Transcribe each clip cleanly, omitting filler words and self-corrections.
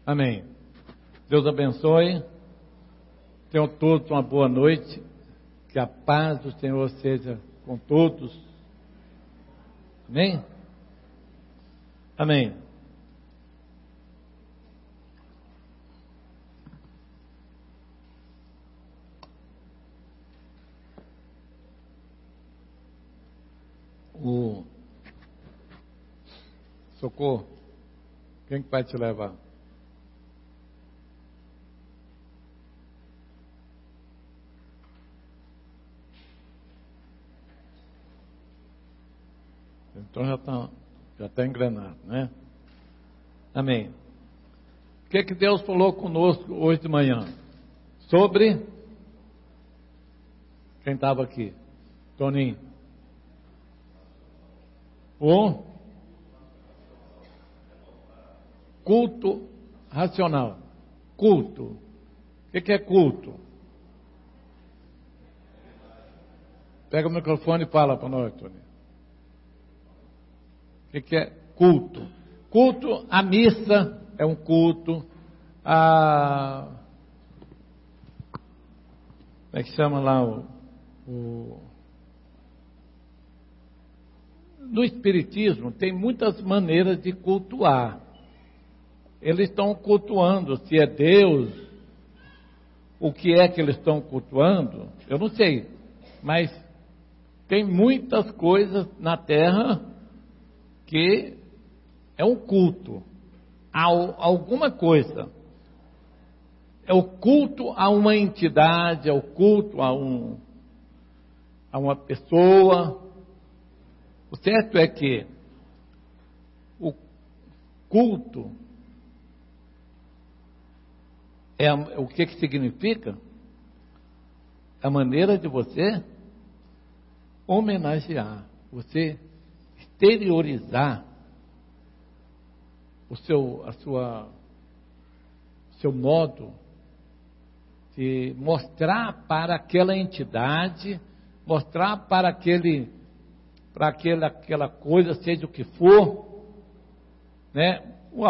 Amém. Deus abençoe. Tenham todos uma boa noite. Que a paz do Senhor seja com todos. Amém? Amém. Socorro. Quem que vai te levar? Então já está engrenado, né? Amém. O que Deus falou conosco hoje de manhã? Sobre quem estava aqui? Toninho. O culto racional. Culto. O que é culto? Pega o microfone e fala para nós, Toninho. O que é culto? Culto, a missa é um culto. Como é que chama lá No Espiritismo tem muitas maneiras de cultuar. Eles estão cultuando, se é Deus, o que é que eles estão cultuando, eu não sei. Mas tem muitas coisas na Terra que é um culto a alguma coisa. É o culto a uma entidade, é o culto a uma pessoa. O certo é que o culto o que significa? A maneira de você homenagear, você exteriorizar o seu modo de mostrar para aquela entidade, mostrar para aquela coisa, seja o que for, né?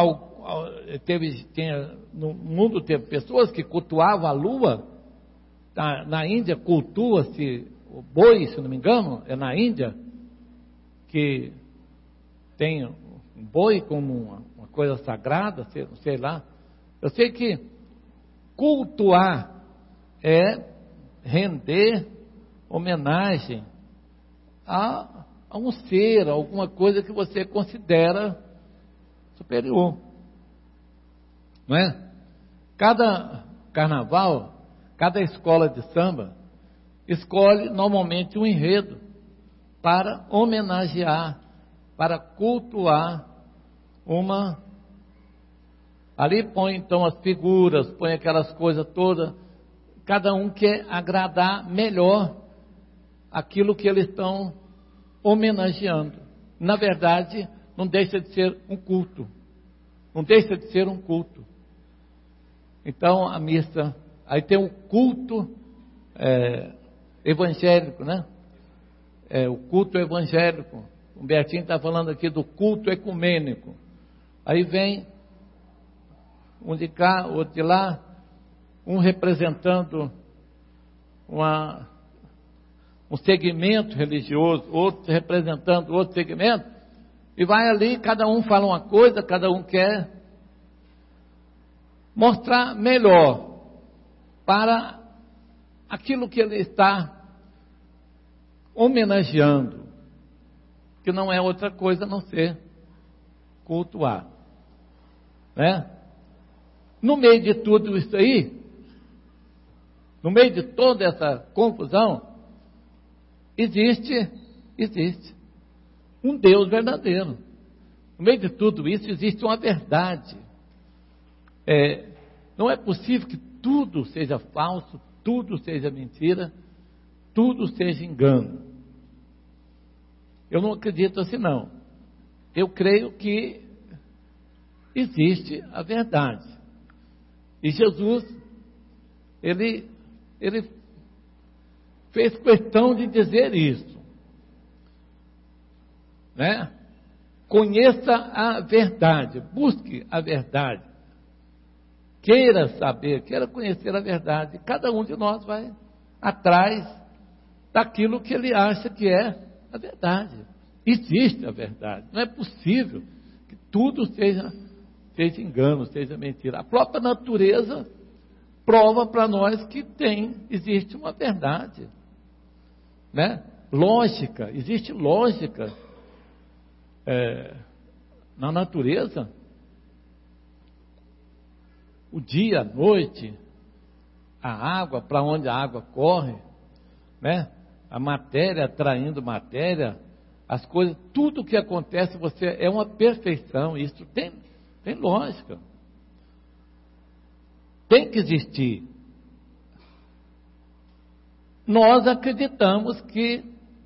No mundo teve pessoas que cultuavam a lua. Na Índia cultua-se o boi, se não me engano, é na Índia que tem um boi como uma coisa sagrada, sei lá. Eu sei que cultuar é render homenagem a um ser, a alguma coisa que você considera superior. Não é? Cada carnaval, cada escola de samba escolhe normalmente um enredo para homenagear, para cultuar ali põe então as figuras, põe aquelas coisas todas, cada um quer agradar melhor aquilo que eles estão homenageando. Na verdade, não deixa de ser um culto. Não deixa de ser um culto. Então a missa, aí tem o culto evangélico, né? O culto evangélico. O Bertinho está falando aqui do culto ecumênico. Aí vem um de cá, outro de lá, um representando um segmento religioso, outro representando outro segmento, e vai ali, cada um fala uma coisa, cada um quer mostrar melhor para aquilo que ele está homenageando, que não é outra coisa a não ser cultuar, né? No meio de tudo isso aí, no meio de toda essa confusão, existe um Deus verdadeiro. No meio de tudo isso existe uma verdade. Não é possível que tudo seja falso, tudo seja mentira, tudo seja engano. Eu não acredito assim não. Eu creio que existe a verdade. E Jesus, ele fez questão de dizer isso, né? Conheça a verdade, busque a verdade. queira saber, queira conhecer a verdade. Cada um de nós vai atrás daquilo que ele acha que é a verdade. Existe a verdade. Não é possível que tudo seja engano, seja mentira. A própria natureza prova para nós que existe uma verdade, né? Lógica, existe lógica na natureza. O dia, a noite, a água, para onde a água corre, né? A matéria atraindo matéria, as coisas, tudo que acontece, é uma perfeição. Isso tem lógica. Tem que existir. Nós acreditamos que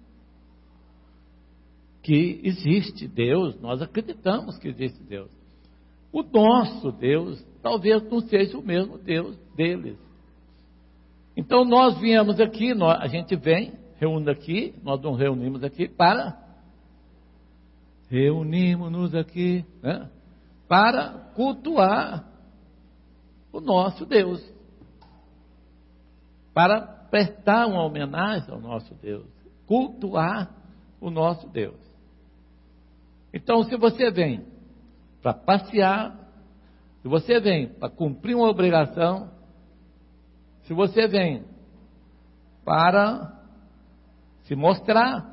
existe Deus, nós acreditamos que existe Deus. O nosso Deus talvez não seja o mesmo Deus deles. Então nós viemos aqui, a gente vem, reúne aqui, nós nos reunimos aqui reunimos-nos aqui, né, para cultuar o nosso Deus, para prestar uma homenagem ao nosso Deus, cultuar o nosso Deus. Então, se você vem para passear, se você vem para cumprir uma obrigação, se você vem para se mostrar,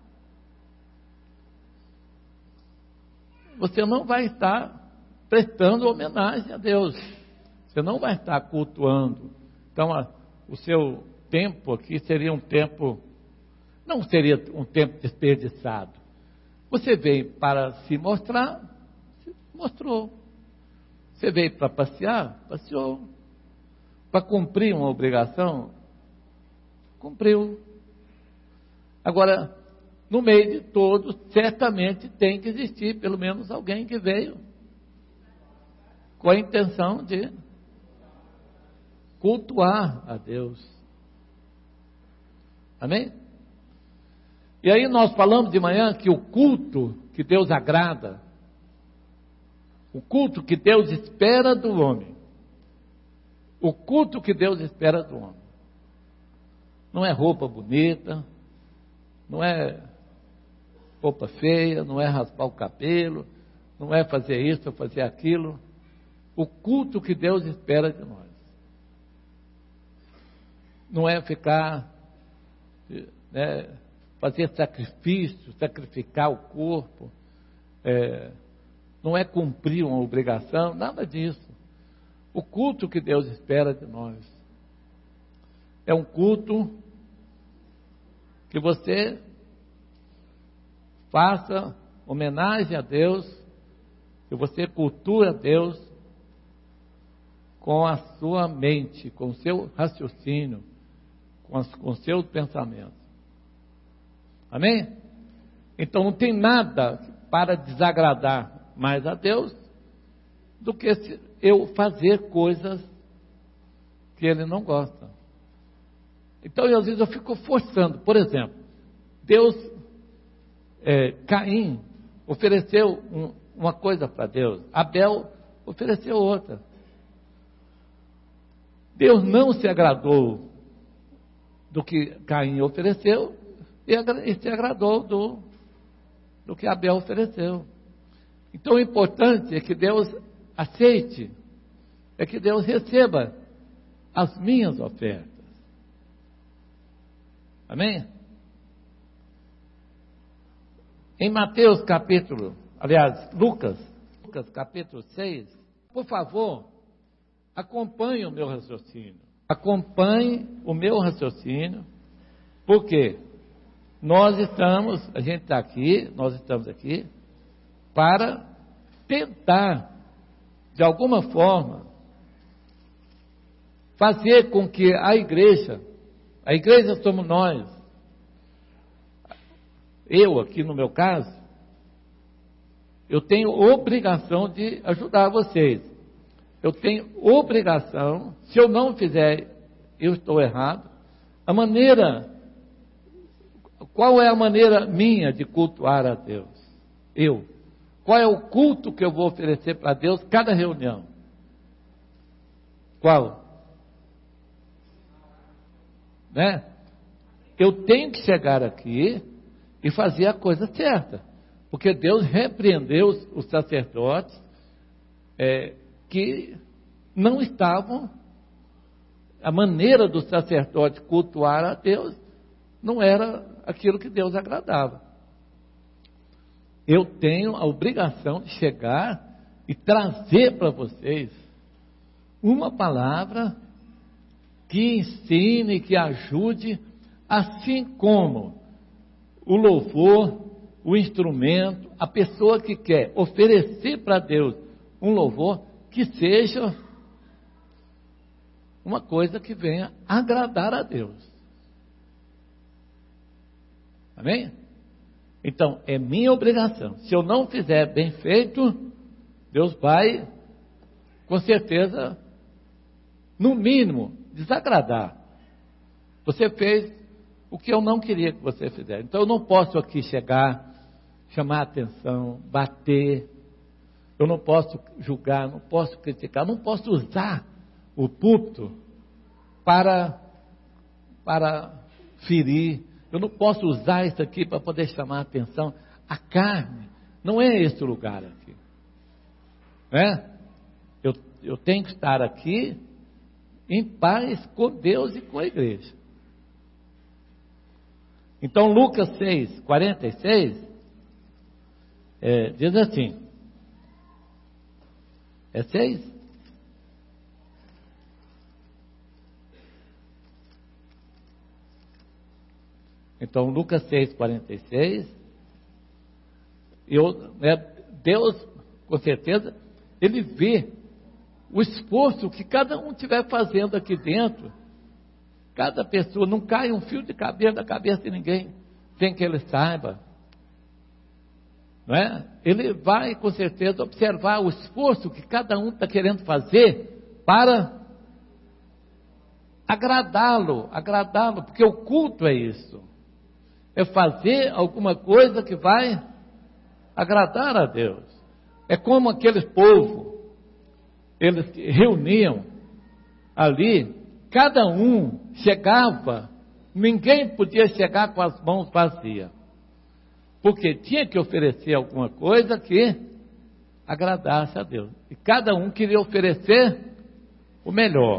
você não vai estar prestando homenagem a Deus, você não vai estar cultuando. Então, o seu tempo aqui seria um tempo, não seria um tempo desperdiçado. Você veio para se mostrar, se mostrou. Você veio para passear, passeou. Para cumprir uma obrigação, cumpriu. Agora, no meio de todos, certamente tem que existir pelo menos alguém que veio com a intenção de cultuar a Deus. Amém? E aí nós falamos de manhã que o culto que Deus agrada, o culto que Deus espera do homem, o culto que Deus espera do homem, não é roupa bonita, não é roupa feia, não é raspar o cabelo, não é fazer isso ou fazer aquilo. O culto que Deus espera de nós não é ficar, né, fazer sacrifício, sacrificar o corpo, não é cumprir uma obrigação, nada disso. O culto que Deus espera de nós é um culto que você faça homenagem a Deus, que você cultua a Deus com a sua mente, com o seu raciocínio, com os seus pensamentos. Amém? Então não tem nada para desagradar mais a Deus do que eu fazer coisas que Ele não gosta. Então, às vezes eu fico forçando. Por exemplo, Caim ofereceu uma coisa para Deus, Abel ofereceu outra. Deus não se agradou do que Caim ofereceu e se agradou do que Abel ofereceu. Então o importante é que Deus aceite, é que Deus receba as minhas ofertas. Amém? Em Lucas capítulo 6, por favor, acompanhe o meu raciocínio. Acompanhe o meu raciocínio, porque nós estamos aqui para tentar, de alguma forma, fazer com que a igreja somos nós, eu aqui no meu caso, eu tenho obrigação de ajudar vocês. Eu tenho obrigação, se eu não fizer, eu estou errado. Qual é a maneira minha de cultuar a Deus? Qual é o culto que eu vou oferecer para Deus cada reunião? Qual? Né? Eu tenho que chegar aqui e fazer a coisa certa. Porque Deus repreendeu os sacerdotes que não estavam, a maneira do sacerdote cultuar a Deus não era aquilo que Deus agradava. Eu tenho a obrigação de chegar e trazer para vocês uma palavra que ensine, que ajude, assim como o louvor, o instrumento, a pessoa que quer oferecer para Deus um louvor, que seja uma coisa que venha agradar a Deus. Amém? Então, é minha obrigação. Se eu não fizer bem feito, Deus vai, com certeza, no mínimo, desagradar. Você fez o que eu não queria que você fizesse. Então, eu não posso aqui chegar, chamar a atenção, bater. Eu não posso julgar, não posso criticar, não posso usar o púlpito para ferir. Eu não posso usar isso aqui para poder chamar a atenção. A carne não é esse o lugar aqui. Eu tenho que estar aqui em paz com Deus e com a igreja. Então, Lucas 6, 46, diz assim, 6? Então, Lucas 6, 46, Deus, com certeza, Ele vê o esforço que cada um estiver fazendo aqui dentro. Cada pessoa, não cai um fio de cabelo da cabeça de ninguém, sem que ele saiba. Não é? Ele vai, com certeza, observar o esforço que cada um está querendo fazer para agradá-lo, porque o culto é isso. É fazer alguma coisa que vai agradar a Deus. É como aquele povo, eles reuniam ali, cada um chegava, ninguém podia chegar com as mãos vazias, porque tinha que oferecer alguma coisa que agradasse a Deus. E cada um queria oferecer o melhor.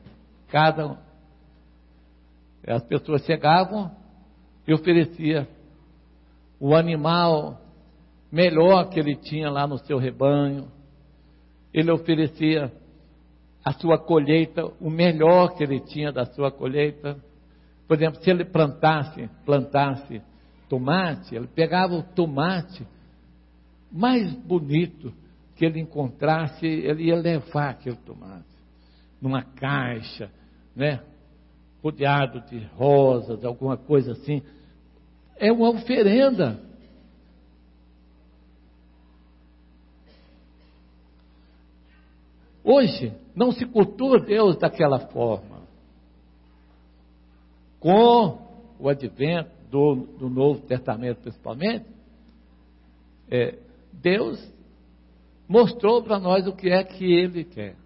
As pessoas chegavam e oferecia o animal melhor que ele tinha lá no seu rebanho. Ele oferecia a sua colheita, o melhor que ele tinha da sua colheita. Por exemplo, se ele plantasse tomate, ele pegava o tomate mais bonito que ele encontrasse, ele ia levar aquele tomate numa caixa, né? Rodeado de rosas, alguma coisa assim. É uma oferenda. Hoje, não se cultua Deus daquela forma. Com o advento do Novo Testamento, principalmente, Deus mostrou para nós o que é que Ele quer.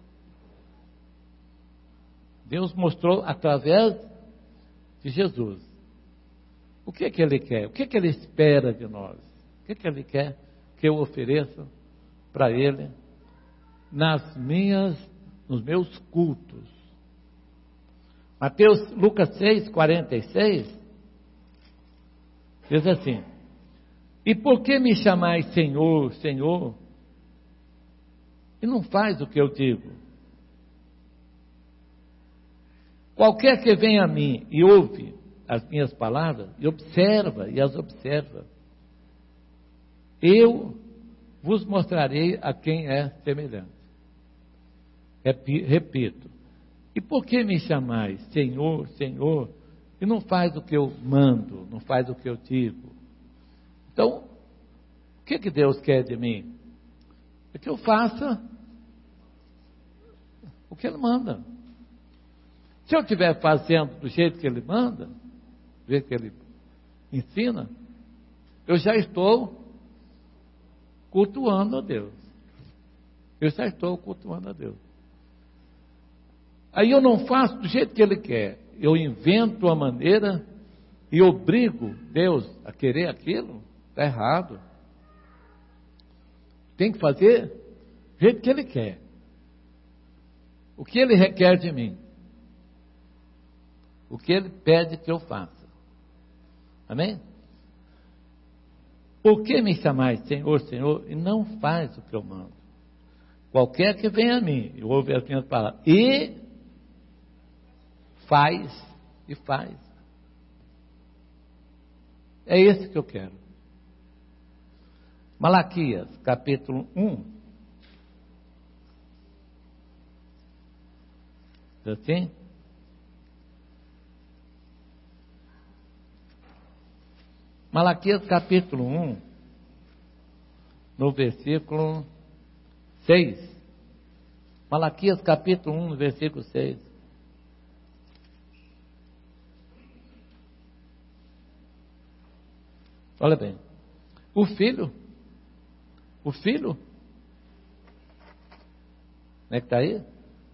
Deus mostrou através de Jesus. O que é que Ele quer? O que é que Ele espera de nós? O que é que Ele quer que eu ofereça para Ele nos meus cultos? Lucas 6, 46, diz assim: e por que me chamais Senhor, Senhor, e não faz o que eu digo? Qualquer que venha a mim e ouve as minhas palavras, e as observa, eu vos mostrarei a quem é semelhante. Repito, e por que me chamais Senhor, Senhor, e não faz o que eu mando, não faz o que eu digo? Então, o que Deus quer de mim? É que eu faça o que Ele manda. Se eu estiver fazendo do jeito que Ele manda, do jeito que Ele ensina, eu já estou cultuando a Deus. Eu já estou cultuando a Deus. Aí eu não faço do jeito que Ele quer. Eu invento a maneira e obrigo Deus a querer aquilo. Está errado. Tem que fazer do jeito que Ele quer. O que Ele requer de mim. O que Ele pede que eu faça. Amém? Por que me chamais Senhor, Senhor, e não faz o que eu mando? Qualquer que venha a mim, e ouve as minhas palavras, e faz. É esse que eu quero. Malaquias, capítulo 1. Diz assim? Malaquias, capítulo 1, no versículo 6. Malaquias, capítulo 1, no versículo 6. Olha bem. O filho, como é que está aí?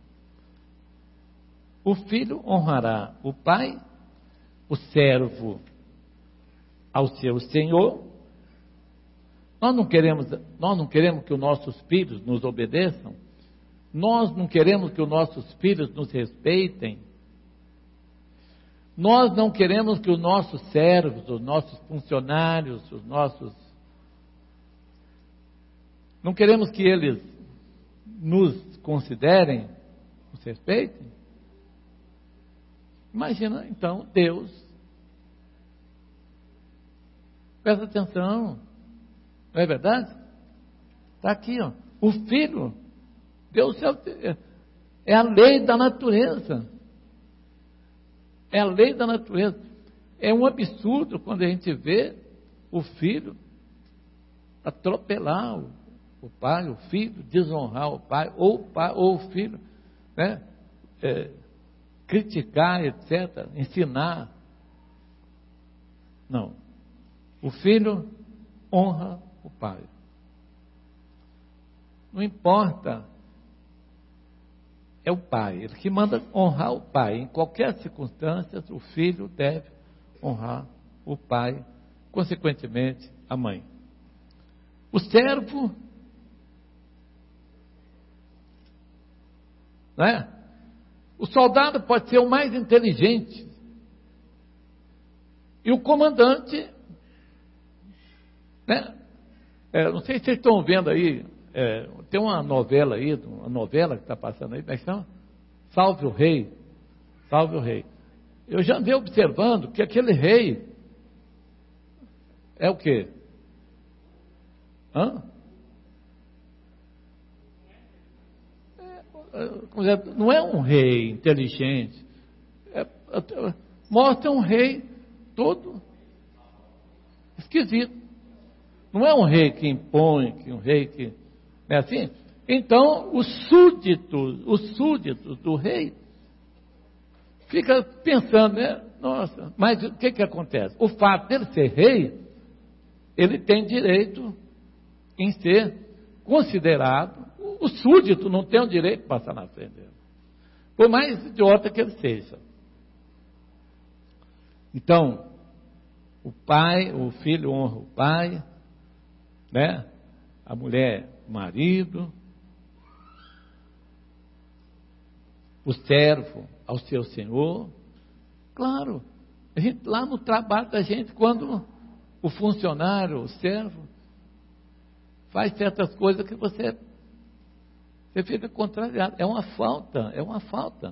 O filho honrará o pai, o servo ao seu senhor. Nós não queremos que os nossos filhos nos obedeçam. Nós não queremos que os nossos filhos nos respeitem. Nós não queremos que os nossos servos, os nossos funcionários, não queremos que eles nos considerem, nos respeitem. Imagina então Deus. Presta atenção. Não é verdade? Está aqui, ó. O filho, Deus é a lei da natureza. É a lei da natureza. É um absurdo quando a gente vê o filho atropelar o pai, o filho desonrar o pai, ou o filho, né? Criticar, etc., ensinar. Não. O filho honra o pai. Não importa. É o pai. Ele que manda honrar o pai. Em qualquer circunstância, o filho deve honrar o pai, consequentemente, a mãe. O servo, não é? O soldado pode ser o mais inteligente. E o comandante, né? Não sei se vocês estão vendo aí, tem uma novela aí, uma novela que está passando aí, como é que chama? Salve o Rei. Salve o Rei. Eu já andei observando que aquele rei é o quê? Não é um rei inteligente. Mostra um rei todo esquisito. Não é um rei que impõe, um rei que... Não é assim? Então, os súditos do rei fica pensando, né? Nossa, mas o que acontece? O fato dele ser rei, ele tem direito em ser considerado. O súdito não tem o direito de passar na frente dele, por mais idiota que ele seja. Então, o filho honra o pai, né? A mulher, o marido, o servo ao seu senhor. Claro, a gente, lá no trabalho da gente, quando o funcionário, o servo, faz certas coisas que você fica contrariado. É uma falta.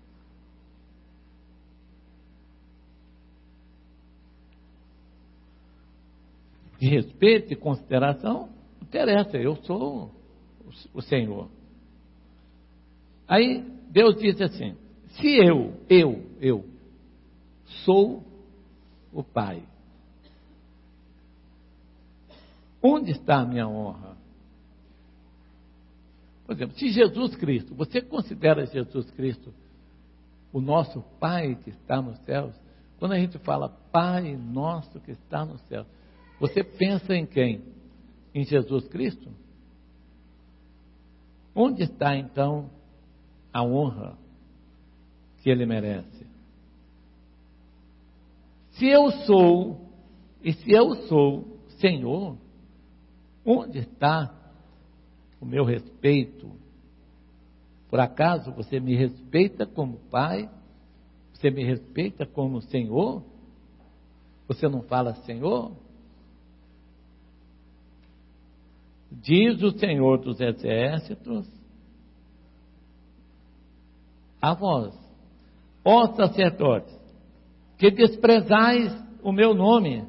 De respeito e consideração, não interessa, eu sou o Senhor. Aí Deus diz assim: se eu sou o Pai, onde está a minha honra? Por exemplo, se Jesus Cristo, você considera Jesus Cristo o nosso Pai que está nos céus? Quando a gente fala Pai nosso que está nos céus, você pensa em quem? Em Jesus Cristo? Onde está então a honra? que ele merece. Se eu sou Senhor, onde está o meu respeito? Por acaso você me respeita como Pai? Você me respeita como Senhor? Você não fala Senhor? Diz o Senhor dos Exércitos a vós, ó sacerdotes, que desprezais o meu nome.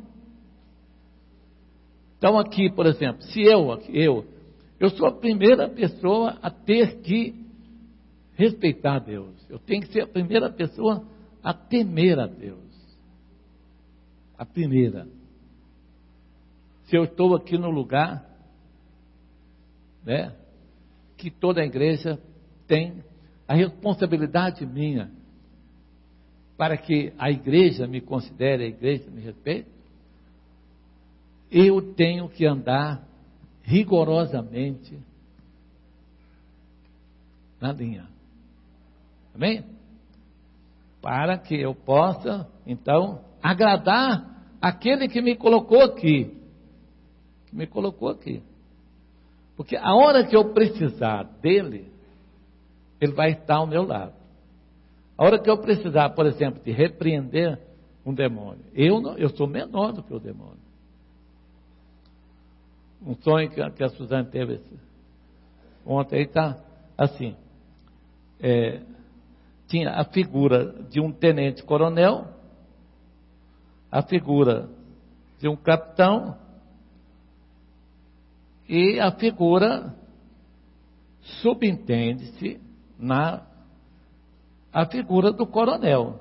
Então aqui, por exemplo, se eu sou a primeira pessoa a ter que respeitar a Deus. Eu tenho que ser a primeira pessoa a temer a Deus. A primeira. Se eu estou aqui no lugar, né, que toda a igreja tem, a responsabilidade minha para que a igreja me considere, a igreja me respeite, eu tenho que andar rigorosamente na linha. Amém? Para que eu possa, então, agradar aquele que me colocou aqui. Que me colocou aqui. Porque a hora que eu precisar dele, ele vai estar ao meu lado. A hora que eu precisar, por exemplo, de repreender um demônio, eu sou menor do que o demônio. Um sonho que a Suzane teve ontem, aí está assim, tinha a figura de um tenente-coronel, a figura de um capitão e a figura, subentende-se, a figura do coronel.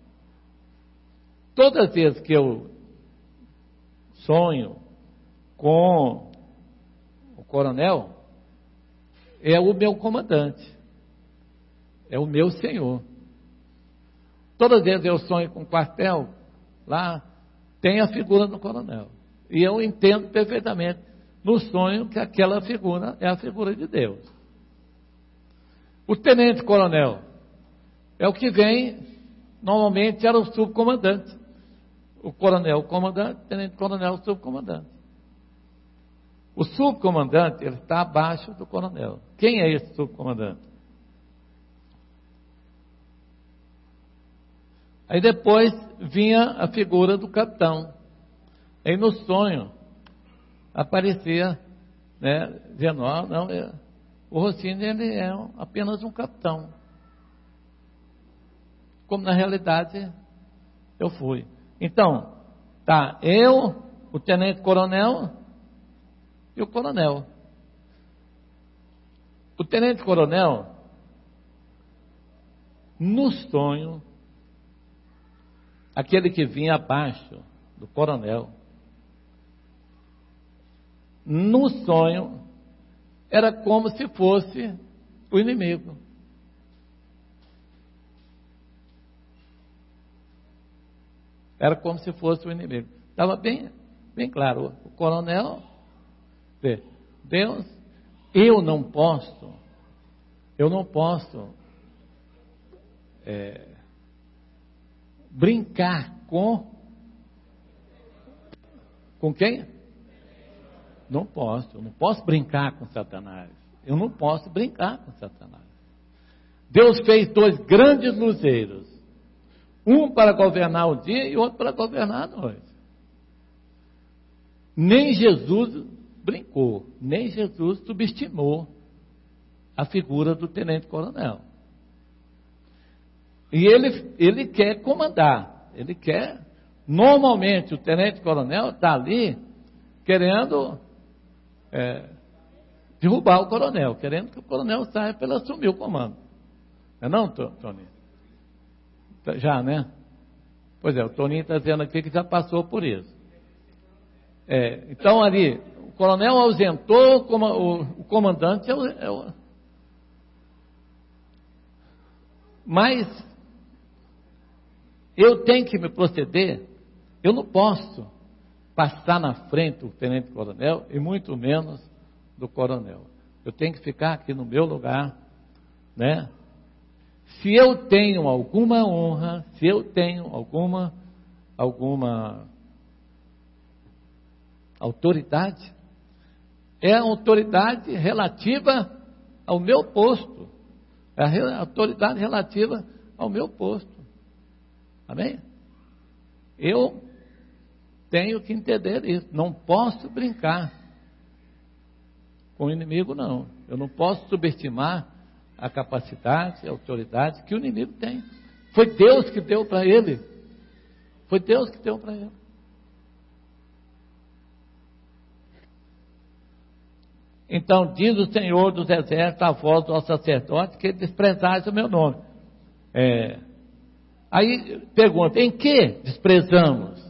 Todas as vezes que eu sonho com o coronel, é o meu comandante, é o meu senhor. Todas as vezes eu sonho com o quartel, lá tem a figura do coronel. E eu entendo perfeitamente no sonho que aquela figura é a figura de Deus. O tenente-coronel é o que vem, normalmente era o subcomandante. O coronel, o comandante, o tenente-coronel, o subcomandante. O subcomandante, ele está abaixo do coronel. Quem é esse subcomandante? Aí depois vinha a figura do capitão. Aí no sonho aparecia, né, dizendo, o Rossini, ele é apenas um capitão. Como na realidade eu fui. Então, tá, eu, o tenente-coronel e o coronel. O tenente-coronel, no sonho, aquele que vinha abaixo do coronel, no sonho, era como se fosse o inimigo. Era como se fosse o inimigo. Estava bem claro. O coronel, Deus, eu não posso brincar com quem? Eu não posso brincar com Satanás. Eu não posso brincar com Satanás. Deus fez 2 grandes luzeiros. Um para governar o dia e outro para governar a noite. Nem Jesus brincou, nem Jesus subestimou a figura do tenente-coronel. E ele quer comandar, ele quer. Normalmente o tenente-coronel está ali querendo derrubar o coronel, querendo que o coronel saia para ele assumir o comando. Não é não, Toninho? Já, né? Pois é, o Toninho está dizendo aqui que já passou por isso. Então ali, o coronel ausentou, o comandante Mas eu tenho que me proceder, eu não posso passar na frente do tenente-coronel e muito menos do coronel. Eu tenho que ficar aqui no meu lugar, né? Se eu tenho alguma honra, se eu tenho alguma autoridade, é a autoridade relativa ao meu posto. É a autoridade relativa ao meu posto. Amém? Eu tenho que entender isso. Não posso brincar com o inimigo, não. Eu não posso subestimar a capacidade, a autoridade que o inimigo tem. Foi Deus que deu para ele. Foi Deus que deu para ele. Então diz o Senhor dos Exércitos à voz do sacerdote que desprezais o meu nome. Aí pergunta, em que desprezamos?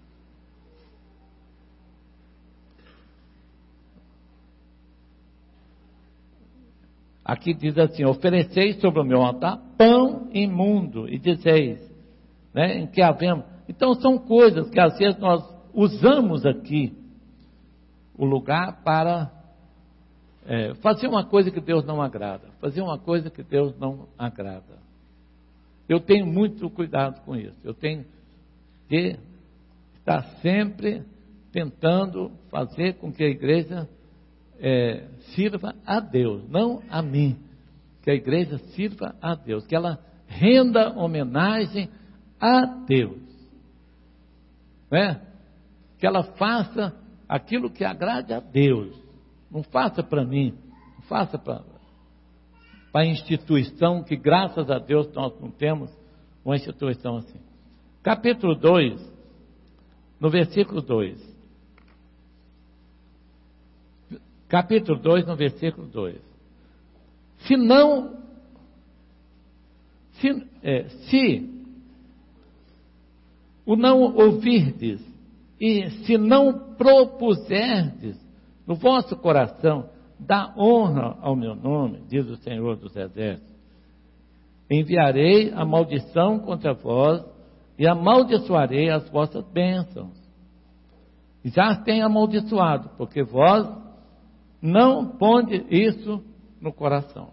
Aqui diz assim, ofereceis sobre o meu altar pão imundo, e dizeis, né, em que havemos. Então são coisas que às vezes nós usamos aqui, o lugar para fazer uma coisa que Deus não agrada. Fazer uma coisa que Deus não agrada. Eu tenho muito cuidado com isso. Eu tenho que estar sempre tentando fazer com que a igreja sirva a Deus, não a mim. Que a igreja sirva a Deus, que ela renda homenagem a Deus, né? Que ela faça aquilo que agrade a Deus. Não faça para mim, não faça para a instituição, que graças a Deus nós não temos uma instituição assim. Capítulo 2, no versículo 2. Capítulo 2, no versículo 2. Se o não ouvirdes, e se não propuserdes no vosso coração, dá honra ao meu nome, diz o Senhor dos Exércitos, enviarei a maldição contra vós, e amaldiçoarei as vossas bênçãos. Já tenho amaldiçoado, porque vós não ponde isso no coração.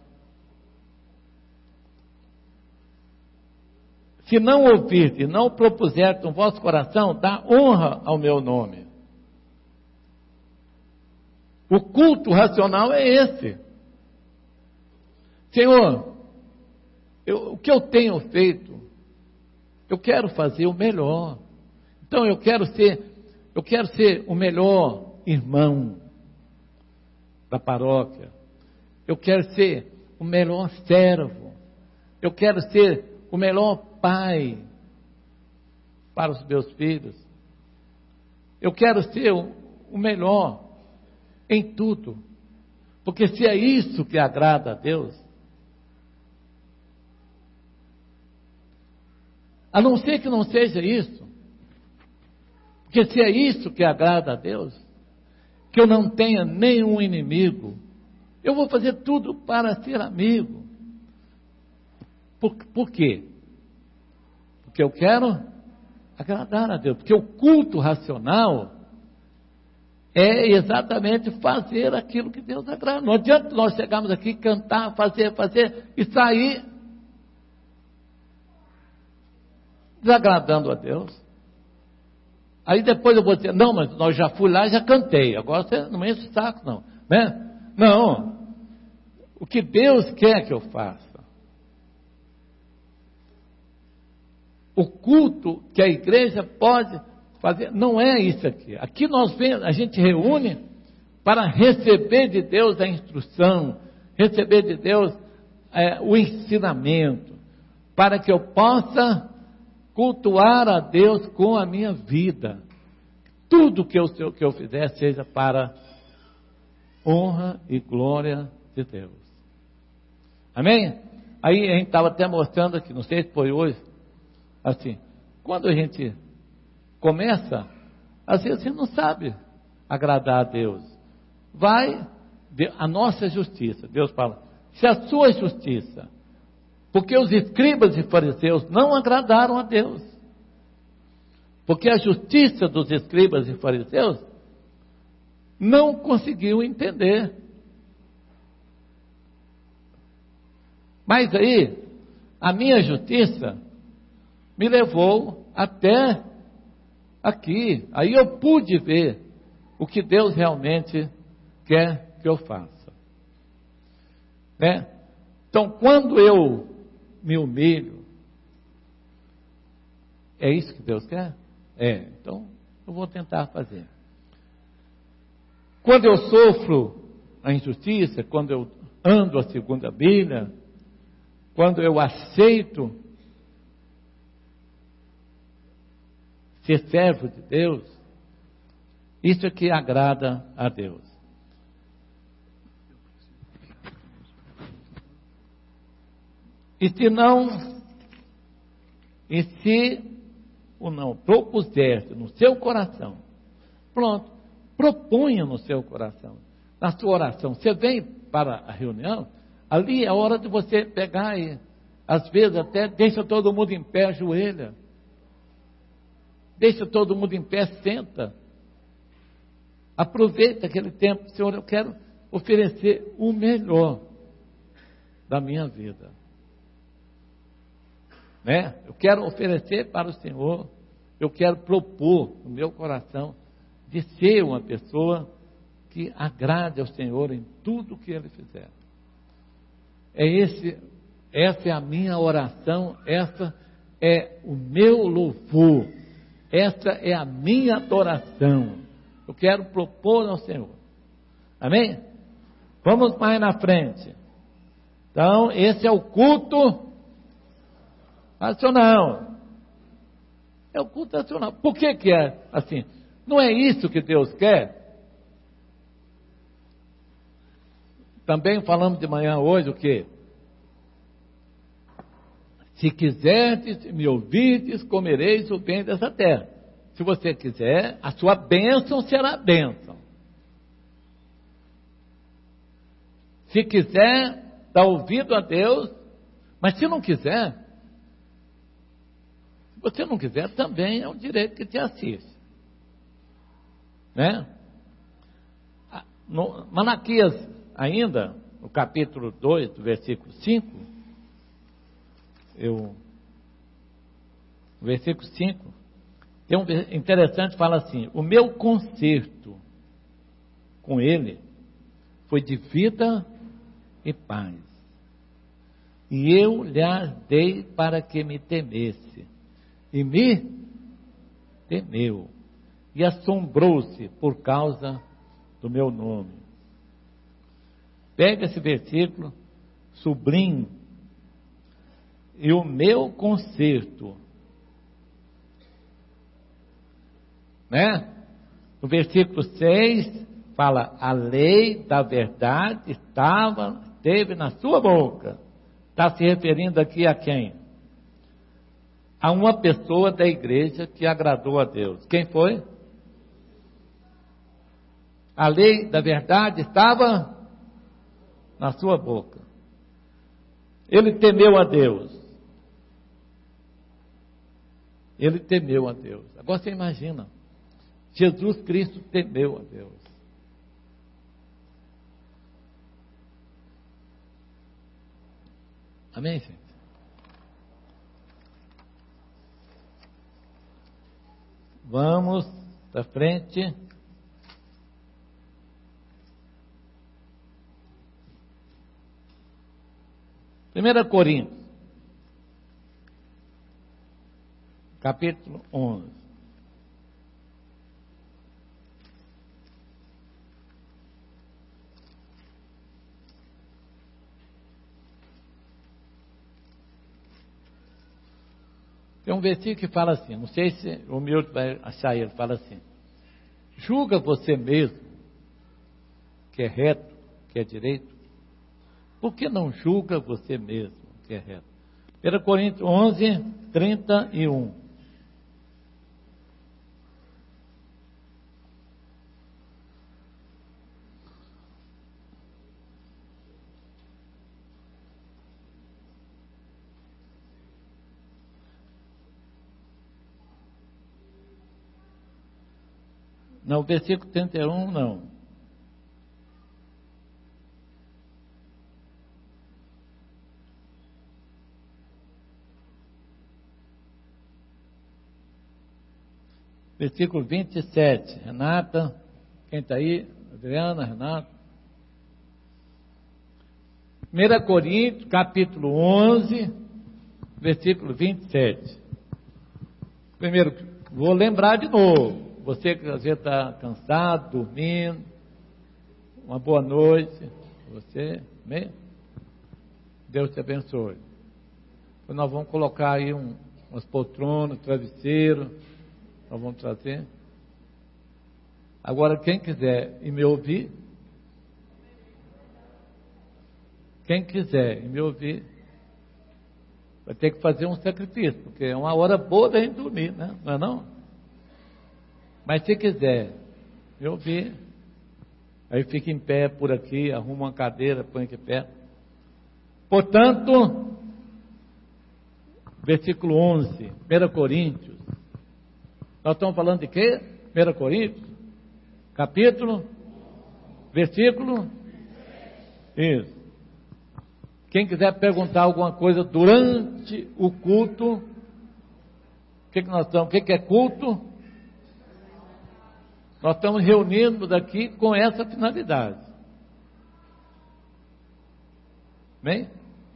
Se não ouvirdes e não propuserdes no vosso coração, dá honra ao meu nome. O culto racional é esse. Senhor, o que eu tenho feito, eu quero fazer o melhor. Então eu quero ser o melhor irmão da paróquia. Eu quero ser o melhor servo. Eu quero ser o melhor pai para os meus filhos. Eu quero ser o melhor em tudo. Porque se é isso que agrada a Deus, a não ser que não seja isso, porque se é isso que agrada a Deus, que eu não tenha nenhum inimigo, eu vou fazer tudo para ser amigo. Por quê? Porque eu quero agradar a Deus. Porque o culto racional é exatamente fazer aquilo que Deus agrada. Não adianta nós chegarmos aqui, cantar, fazer e sair desagradando a Deus. Aí depois eu vou dizer, não, mas nós já fui lá e já cantei, agora você não me enche o saco não, né? Não, o que Deus quer que eu faça, o culto que a igreja pode fazer, não é isso aqui. Aqui a gente reúne para receber de Deus a instrução, receber de Deus o ensinamento, para que eu possa cultuar a Deus com a minha vida. Tudo que eu fizer seja para honra e glória de Deus. Amém? Aí a gente estava até mostrando aqui, não sei se foi hoje, assim, quando a gente começa, às vezes você não sabe agradar a Deus. Vai a nossa justiça. Deus fala, se a sua justiça, porque os escribas e fariseus não agradaram a Deus. Porque a justiça dos escribas e fariseus não conseguiu entender. Mas aí, A minha justiça me levou até aqui. Aí eu pude ver o que Deus realmente quer que eu faça. Né? Então, quando eu me humilho, é isso que Deus quer? Então eu vou tentar fazer. Quando eu sofro a injustiça, quando eu ando a segunda Bíblia, quando eu aceito ser servo de Deus, isso é que agrada a Deus. E se o não propusesse no seu coração, pronto, proponha no seu coração, na sua oração. Você vem para a reunião, ali é a hora de você pegar e, às vezes até, deixa todo mundo em pé, ajoelha. Deixa todo mundo em pé, senta. Aproveita aquele tempo. Senhor, eu quero oferecer o melhor da minha vida. Né? Eu quero oferecer para o Senhor, eu quero propor no meu coração de ser uma pessoa que agrade ao Senhor em tudo que Ele fizer. Essa é a minha oração, essa é o meu louvor, essa é a minha adoração. Eu quero propor ao Senhor. Amém? Vamos mais na frente. Então, esse é o culto racional. É o culto racional. Por que é assim? Não é isso que Deus quer? Também falamos de manhã hoje o quê? Se quiserdes me ouvirdes, comereis o bem dessa terra. Se você quiser, a sua bênção será bênção. Se quiser, dá ouvido a Deus, mas se não quiser, se você não quiser, também é um direito que te assiste. Né? No Malaquias, ainda, no capítulo 2, do versículo 5, no versículo 5, tem um interessante, fala assim: o meu concerto com ele foi de vida e paz, e eu lhe dei para que me temesse, e me temeu, e assombrou-se por causa do meu nome. Pega esse versículo, sublinhe, e o meu concerto, né? No versículo 6, fala: a lei da verdade esteve na sua boca. Está se referindo aqui a quem? A uma pessoa da igreja que agradou a Deus. Quem foi? A lei da verdade estava na sua boca. Ele temeu a Deus. Ele temeu a Deus. Agora você imagina, Jesus Cristo temeu a Deus. Amém, gente? Vamos para frente. Primeira Coríntios, capítulo 11. Tem um versículo que fala assim, não sei se o Milton vai achar ele, fala assim: julga você mesmo que é reto, que é direito, por que não julga você mesmo que é reto? 1 Coríntios 11, 31. Não, versículo 31 não. versículo 27. Renata, quem está aí? Adriana, Renata. 1 Coríntios, capítulo 11, versículo 27. Primeiro, vou lembrar de novo. Você que às vezes está cansado, dormindo, uma boa noite. Você, amém? Deus te abençoe. Então nós vamos colocar aí umas poltronas, travesseiro. Nós vamos trazer. Agora, quem quiser e me ouvir, vai ter que fazer um sacrifício, porque é uma hora boa da gente dormir, né? Não é não? Mas se quiser me ouvir, aí fica em pé por aqui, arruma uma cadeira, põe aqui perto. Portanto, versículo 11, 1 Coríntios. Nós estamos falando de quê? 1 Coríntios? Capítulo? Versículo? Isso. Quem quiser perguntar alguma coisa durante o culto, o que nós estamos? O que é culto? Nós estamos reunindo aqui com essa finalidade. Bem?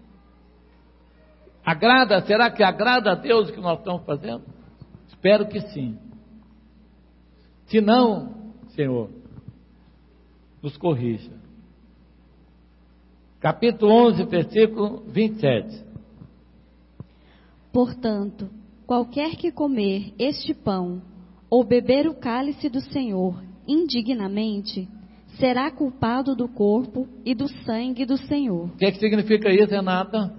Será que agrada a Deus o que nós estamos fazendo? Espero que sim. Se não, Senhor, nos corrija. Capítulo 11, versículo 27. Portanto, qualquer que comer este pão ou beber o cálice do Senhor indignamente, será culpado do corpo e do sangue do Senhor. O que significa isso, Renata?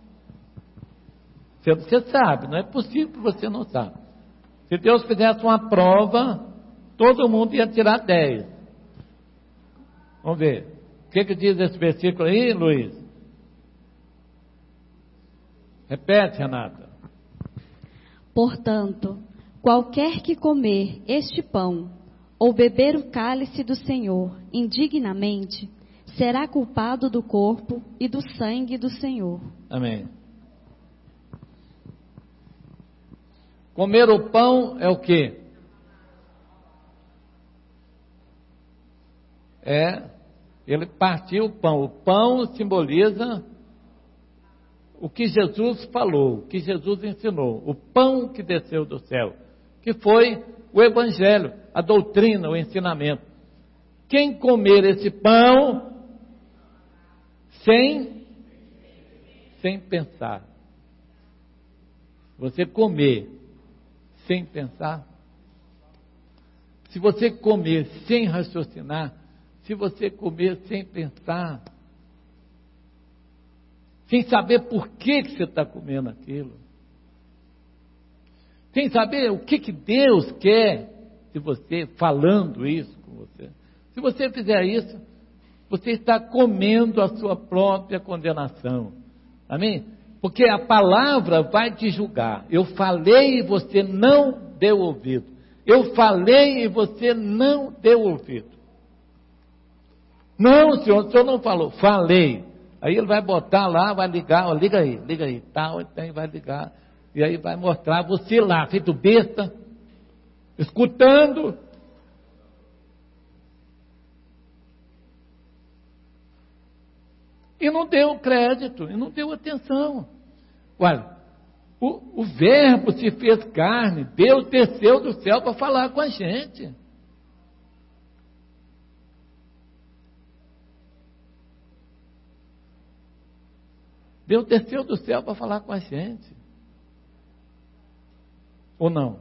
Você sabe, não é possível que você não sabe. Se Deus fizesse uma prova, todo mundo ia tirar 10. Vamos ver. O que diz esse versículo aí, Luiz? Repete, Renata. Portanto, qualquer que comer este pão ou beber o cálice do Senhor indignamente, será culpado do corpo e do sangue do Senhor. Amém. Comer o pão é o quê? Ele partiu o pão. O pão simboliza o que Jesus falou, o que Jesus ensinou. O pão que desceu do céu, que foi o Evangelho, a doutrina, o ensinamento. Quem comer esse pão sem pensar, você comer sem pensar, se você comer sem raciocinar, se você comer sem pensar, sem saber por que você está comendo aquilo, sem saber o que Deus quer de você, falando isso com você. Se você fizer isso, você está comendo a sua própria condenação. Amém? Porque a palavra vai te julgar. Eu falei e você não deu ouvido. Eu falei e você não deu ouvido. Não, o senhor não falou. Falei. Aí ele vai botar lá, vai ligar, ó, liga aí, tal, então vai ligar. E aí vai mostrar você lá, feito besta, escutando. E não deu crédito, e não deu atenção. Olha, o verbo se fez carne, Deus desceu do céu para falar com a gente. Deus desceu do céu para falar com a gente. Ou não?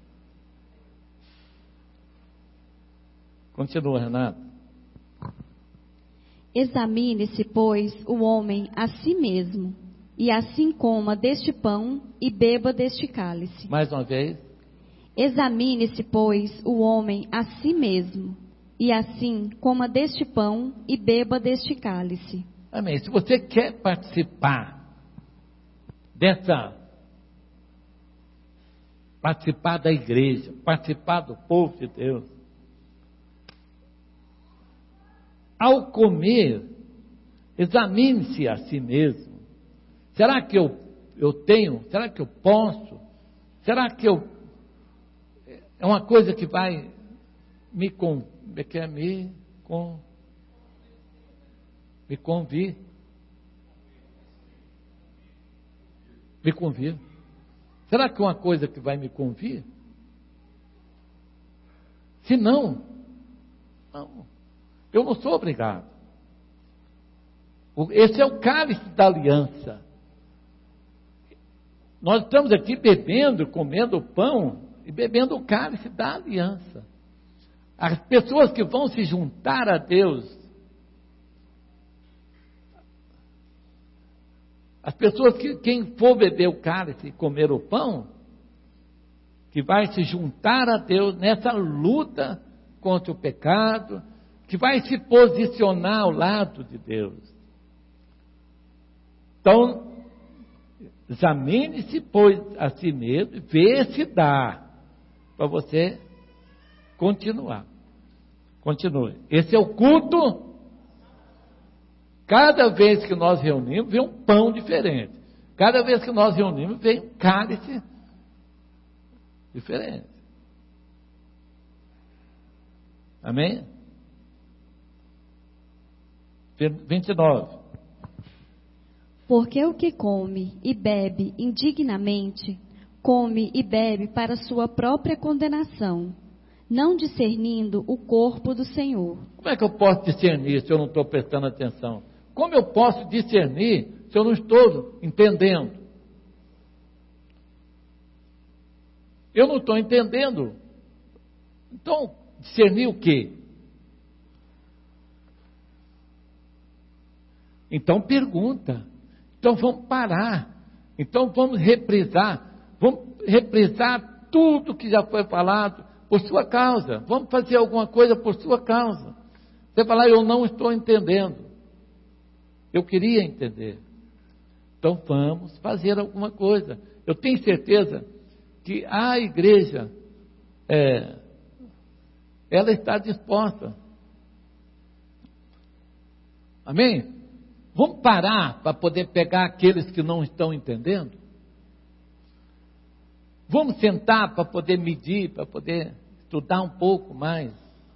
Continua, Renato. Examine-se, pois, o homem a si mesmo, e assim coma deste pão e beba deste cálice. Mais uma vez. Examine-se, pois, o homem a si mesmo, e assim coma deste pão e beba deste cálice. Amém. Se você quer participar participar da igreja, participar do povo de Deus, ao comer, examine-se a si mesmo. Será que eu tenho? Será que eu posso? Será que eu É uma coisa que vai me convir. Me convir. Será que é uma coisa que vai me convir? Se não, eu não sou obrigado. Esse é o cálice da aliança. Nós estamos aqui bebendo, comendo o pão e bebendo o cálice da aliança. As pessoas que vão se juntar a Deus, as pessoas que, quem for beber o cálice e comer o pão, que vai se juntar a Deus nessa luta contra o pecado, que vai se posicionar ao lado de Deus. Então, examine-se, pois, a si mesmo, vê se dá para você continuar. Continue. Esse é o culto. Cada vez que nós reunimos, vem um pão diferente. Cada vez que nós reunimos, vem um cálice diferente. Amém? 29. Porque o que come e bebe indignamente, come e bebe para sua própria condenação, não discernindo o corpo do Senhor. Como é que eu posso discernir se eu não estou prestando atenção? Como eu posso discernir se eu não estou entendendo? Eu não estou entendendo. Então, discernir o quê? Então pergunta. Então vamos parar. Então vamos reprisar. Vamos reprisar tudo que já foi falado por sua causa. Vamos fazer alguma coisa por sua causa. Você falar, eu não estou entendendo. Eu queria entender. Então vamos fazer alguma coisa. Eu tenho certeza que a igreja, ela está disposta. Amém? Vamos parar para poder pegar aqueles que não estão entendendo? Vamos sentar para poder medir, para poder estudar um pouco mais?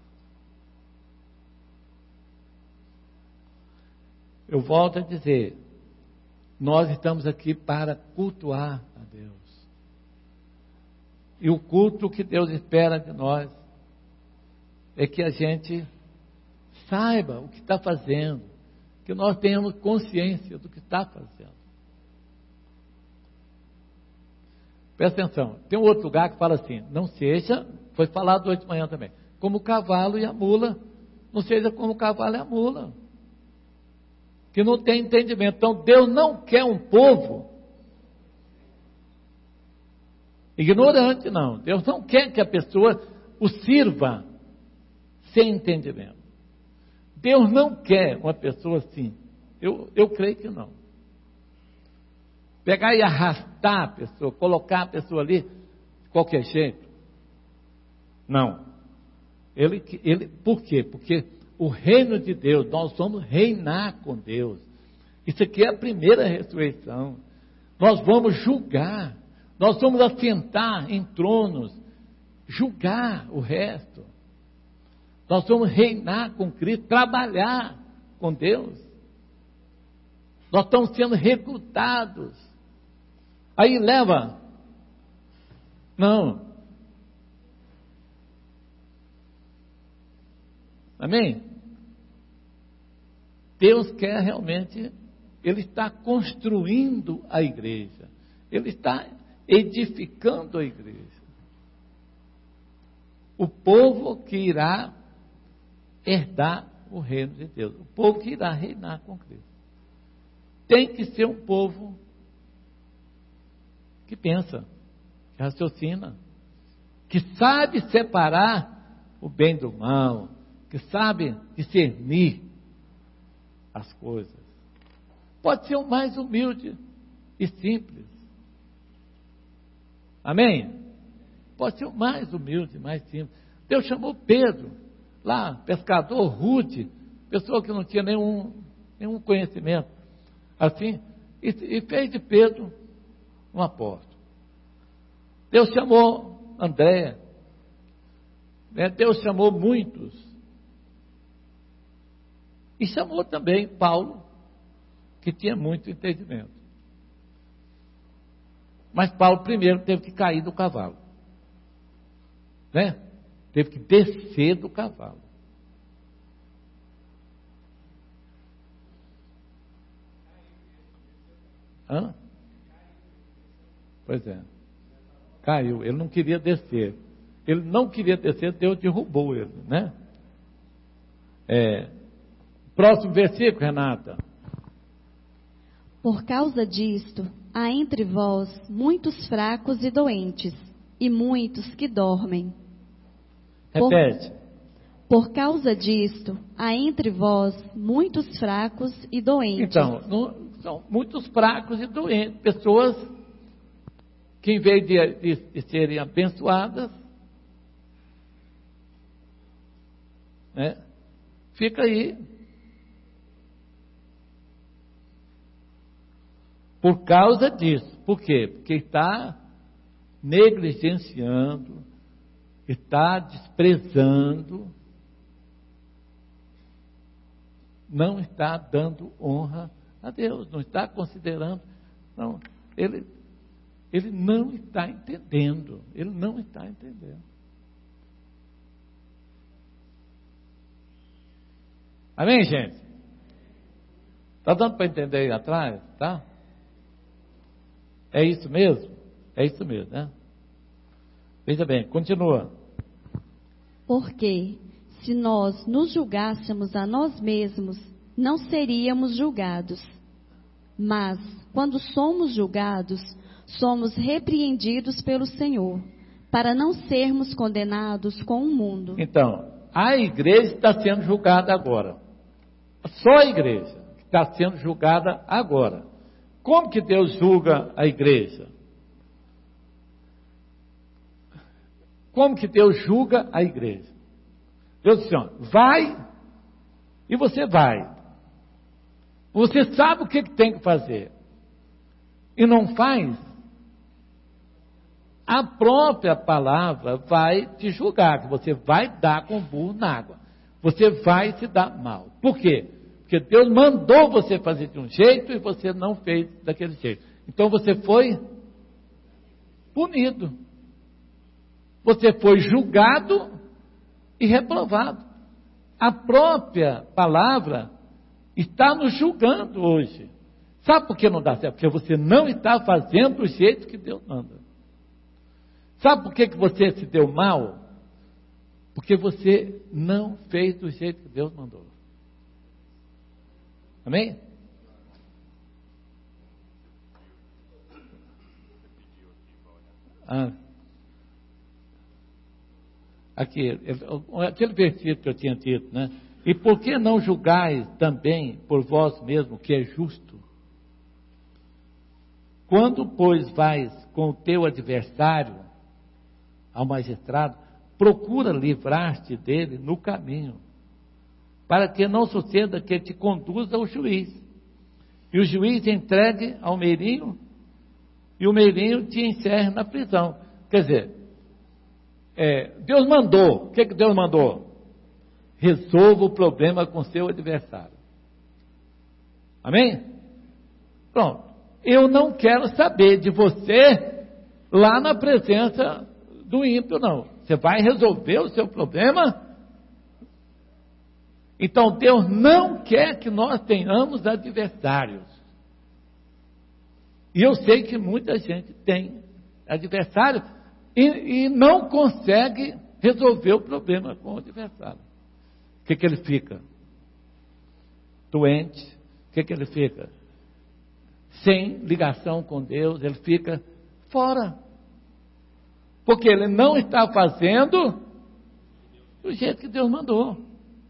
Eu volto a dizer, nós estamos aqui para cultuar a Deus. E o culto que Deus espera de nós é que a gente saiba o que está fazendo, que nós tenhamos consciência do que está fazendo. Presta atenção, tem um outro lugar que fala assim, não seja, foi falado hoje de manhã também, como o cavalo e a mula, não seja como o cavalo e a mula, que não tem entendimento. Então Deus não quer um povo ignorante, não. Deus não quer que a pessoa o sirva sem entendimento. Deus não quer uma pessoa assim. Eu creio que não. Pegar e arrastar a pessoa, colocar a pessoa ali de qualquer jeito. Não. Por quê? Porque o reino de Deus, nós vamos reinar com Deus. Isso aqui é a primeira ressurreição. Nós vamos julgar. Nós vamos assentar em tronos, julgar o resto. Nós vamos reinar com Cristo, trabalhar com Deus. Nós estamos sendo recrutados. Aí leva. Não. Amém? Deus quer realmente, Ele está construindo a igreja. Ele está edificando a igreja. O povo que irá herdar o reino de Deus. O povo que irá reinar com Cristo. Tem que ser um povo que pensa, que raciocina, que sabe separar o bem do mal, que sabe discernir as coisas. Pode ser o mais humilde e simples. Amém? Pode ser o mais humilde, mais simples. Deus chamou Pedro, lá, pescador rude, pessoa que não tinha nenhum conhecimento, assim, e fez de Pedro um apóstolo. Deus chamou André, né? Deus chamou muitos. E chamou também Paulo, que tinha muito entendimento. Mas Paulo primeiro teve que cair do cavalo, né? Teve que descer do cavalo. Hã? Pois é. Caiu. Ele não queria descer. Ele não queria descer, Deus derrubou ele, né? Próximo versículo, Renata. Por causa disto, há entre vós muitos fracos e doentes, e muitos que dormem. Repete. Por causa disto, há entre vós muitos fracos e doentes. Então, são muitos fracos e doentes, pessoas que em vez de serem abençoadas, né, fica aí. Por causa disso. Por quê? Porque está negligenciando, está desprezando, não está dando honra a Deus, não está considerando. Não, ele não está entendendo. Ele não está entendendo. Amém, gente? Está dando para entender aí atrás? Tá? É isso mesmo? É isso mesmo, né? Veja bem, continua. Porque, se nós nos julgássemos a nós mesmos, não seríamos julgados. Mas, quando somos julgados, somos repreendidos pelo Senhor, para não sermos condenados com o mundo. Então, a igreja está sendo julgada agora. Só a igreja está sendo julgada agora. Como que Deus julga a igreja? Como que Deus julga a igreja? Deus diz assim, vai, e você vai. Você sabe o que tem que fazer. E não faz. A própria palavra vai te julgar, que você vai dar com o burro na água. Você vai se dar mal. Por quê? Porque Deus mandou você fazer de um jeito e você não fez daquele jeito. Então você foi punido. Você foi julgado e reprovado. A própria palavra está nos julgando hoje. Sabe por que não dá certo? Porque você não está fazendo do jeito que Deus manda. Sabe por que você se deu mal? Porque você não fez do jeito que Deus mandou. Amém? Aqui, aquele versículo que eu tinha dito, né? E por que não julgais também por vós mesmo que é justo? Quando, pois, vais com o teu adversário ao magistrado, procura livrar-te dele no caminho, para que não suceda que te conduza ao juiz, e o juiz entregue ao meirinho, e o meirinho te encerre na prisão. Quer dizer, Deus mandou, o que Deus mandou? Resolva o problema com seu adversário. Amém? Pronto. Eu não quero saber de você lá na presença do ímpio, não. Você vai resolver o seu problema? Então Deus não quer que nós tenhamos adversários. E eu sei que muita gente tem adversário e não consegue resolver o problema com o adversário. O que ele fica? Doente. O que ele fica? Sem ligação com Deus, ele fica fora. Porque ele não está fazendo do jeito que Deus mandou.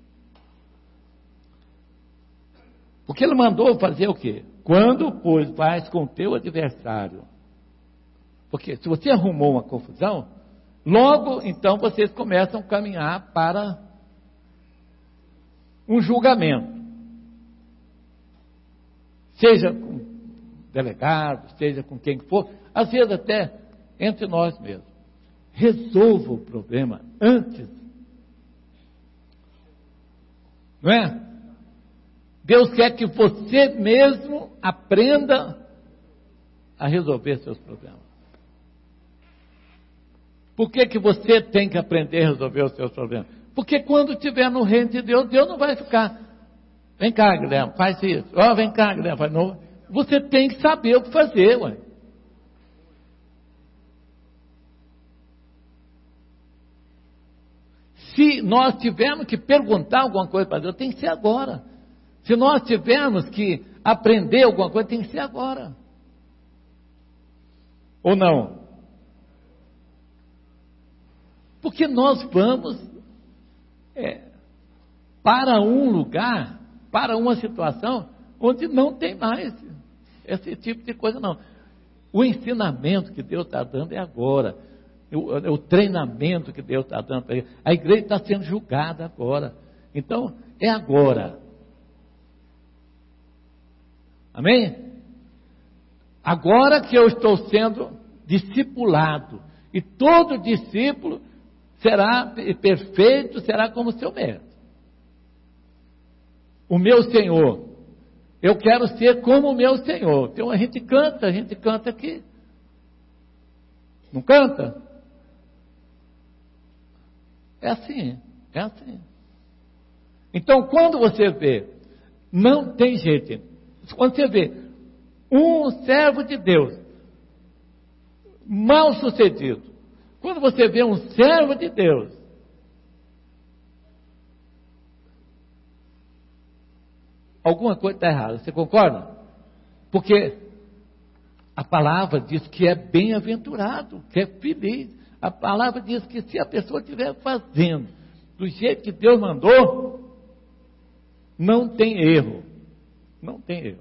Porque ele mandou fazer o quê? Quando, pois, vais com o teu adversário. Porque se você arrumou uma confusão, logo, então, vocês começam a caminhar para um julgamento. Seja com delegado, seja com quem for, às vezes até entre nós mesmos. Resolva o problema antes Não é? Deus quer que você mesmo aprenda a resolver seus problemas. Por que que você tem que aprender a resolver os seus problemas? Porque quando estiver no reino de Deus, Deus não vai ficar, vem cá, Guilherme, faz isso. Ó, vem cá, Guilherme, faz novo. Você tem que saber o que fazer, ué. Se nós tivermos que perguntar alguma coisa para Deus, tem que ser agora. Se nós tivermos que aprender alguma coisa, tem que ser agora. Ou não? Porque nós vamos para um lugar, para uma situação, onde não tem mais esse tipo de coisa, não. O ensinamento que Deus está dando é agora. O treinamento que Deus está dando para ele. A igreja está sendo julgada agora. Então, é agora. Amém? Agora que eu estou sendo discipulado. E todo discípulo será perfeito, será como seu mestre. O meu Senhor. Eu quero ser como o meu Senhor. Então a gente canta aqui. Não canta? É assim. Então, quando você vê, não tem jeito. Quando você vê um servo de Deus mal sucedido, quando você vê um servo de Deus alguma coisa está errada, você concorda? Porque a palavra diz que é bem-aventurado, que é feliz. A palavra diz que se a pessoa estiver fazendo do jeito que Deus mandou, não tem erro. Não tem erro.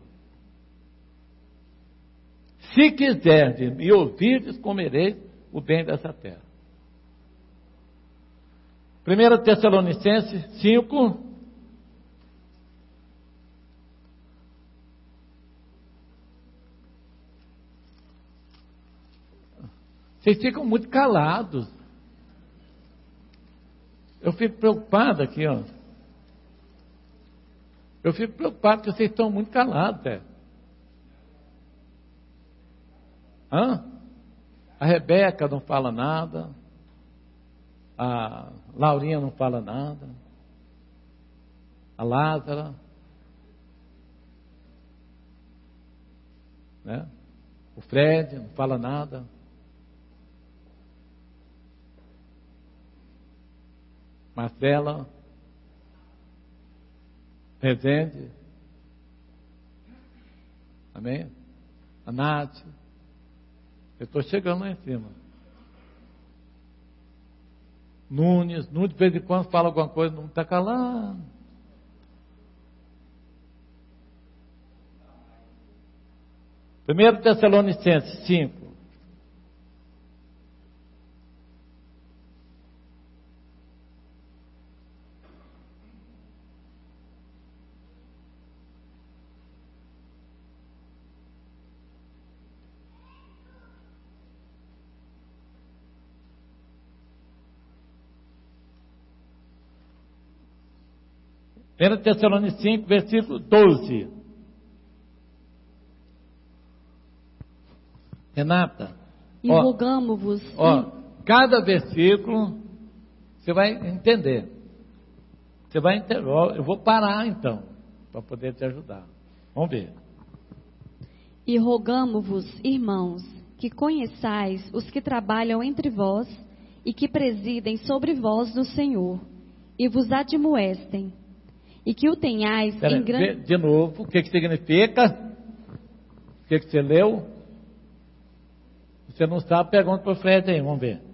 Se quiserdes me ouvirdes, comereis o bem dessa terra. 1 Tessalonicenses 5. Vocês ficam muito calados. Eu fico preocupado aqui, ó. Eu fico preocupado que vocês estão muito calados, A Rebeca não fala nada. A Laurinha não fala nada. A Lázara. Né? O Fred não fala nada. Marcela, Rezende, amém? A Nath, eu estou chegando lá em cima. Nunes, de vez em quando fala alguma coisa, não está calado. Primeiro Tessalonicenses 5. Primeiro Tessalonicenses 5, versículo 12. Renata, e rogamo-vos. Cada versículo você vai entender. Você vai entender. Eu vou parar então, para poder te ajudar. Vamos ver. E rogamo-vos, irmãos, que conheçais os que trabalham entre vós e que presidem sobre vós no Senhor, e vos admoestem, e que o tenhais em grande... De novo, o que significa? O que você leu? Você não sabe, pergunta para o Fred aí, vamos ver.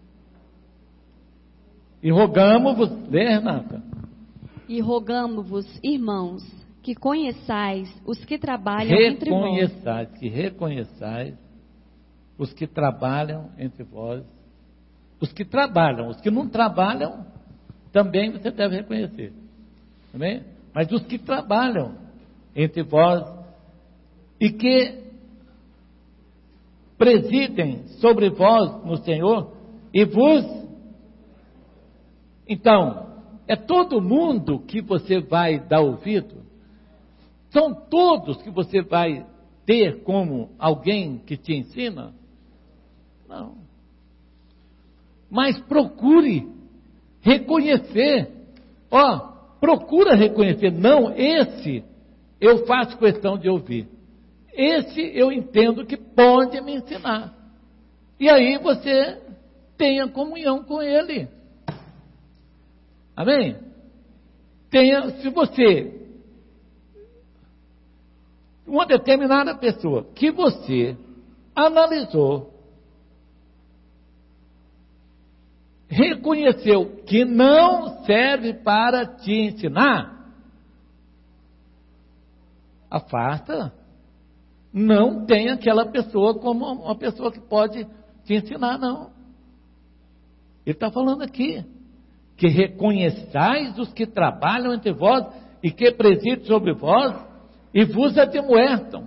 E rogamo-vos, lê, Renata. E rogamo-vos, irmãos, que conheçais os que trabalham entre vós. Que reconheçais os que trabalham entre vós. Os que trabalham, os que não trabalham, também você deve reconhecer. Amém? Mas os que trabalham entre vós e que presidem sobre vós no Senhor e vos. Então, É todo mundo que você vai dar ouvido? São todos que você vai ter como alguém que te ensina? Não. Mas procure reconhecer. Procura reconhecer. Não, esse eu faço questão de ouvir. Esse eu entendo que pode me ensinar. E aí você tenha comunhão com ele. Amém? Se você, uma determinada pessoa que você analisou, reconheceu que não serve para te ensinar, afasta. Não tem aquela pessoa como uma pessoa que pode te ensinar, não. Ele está falando aqui, que reconheçais os que trabalham entre vós e que presidem sobre vós e vos admoestam.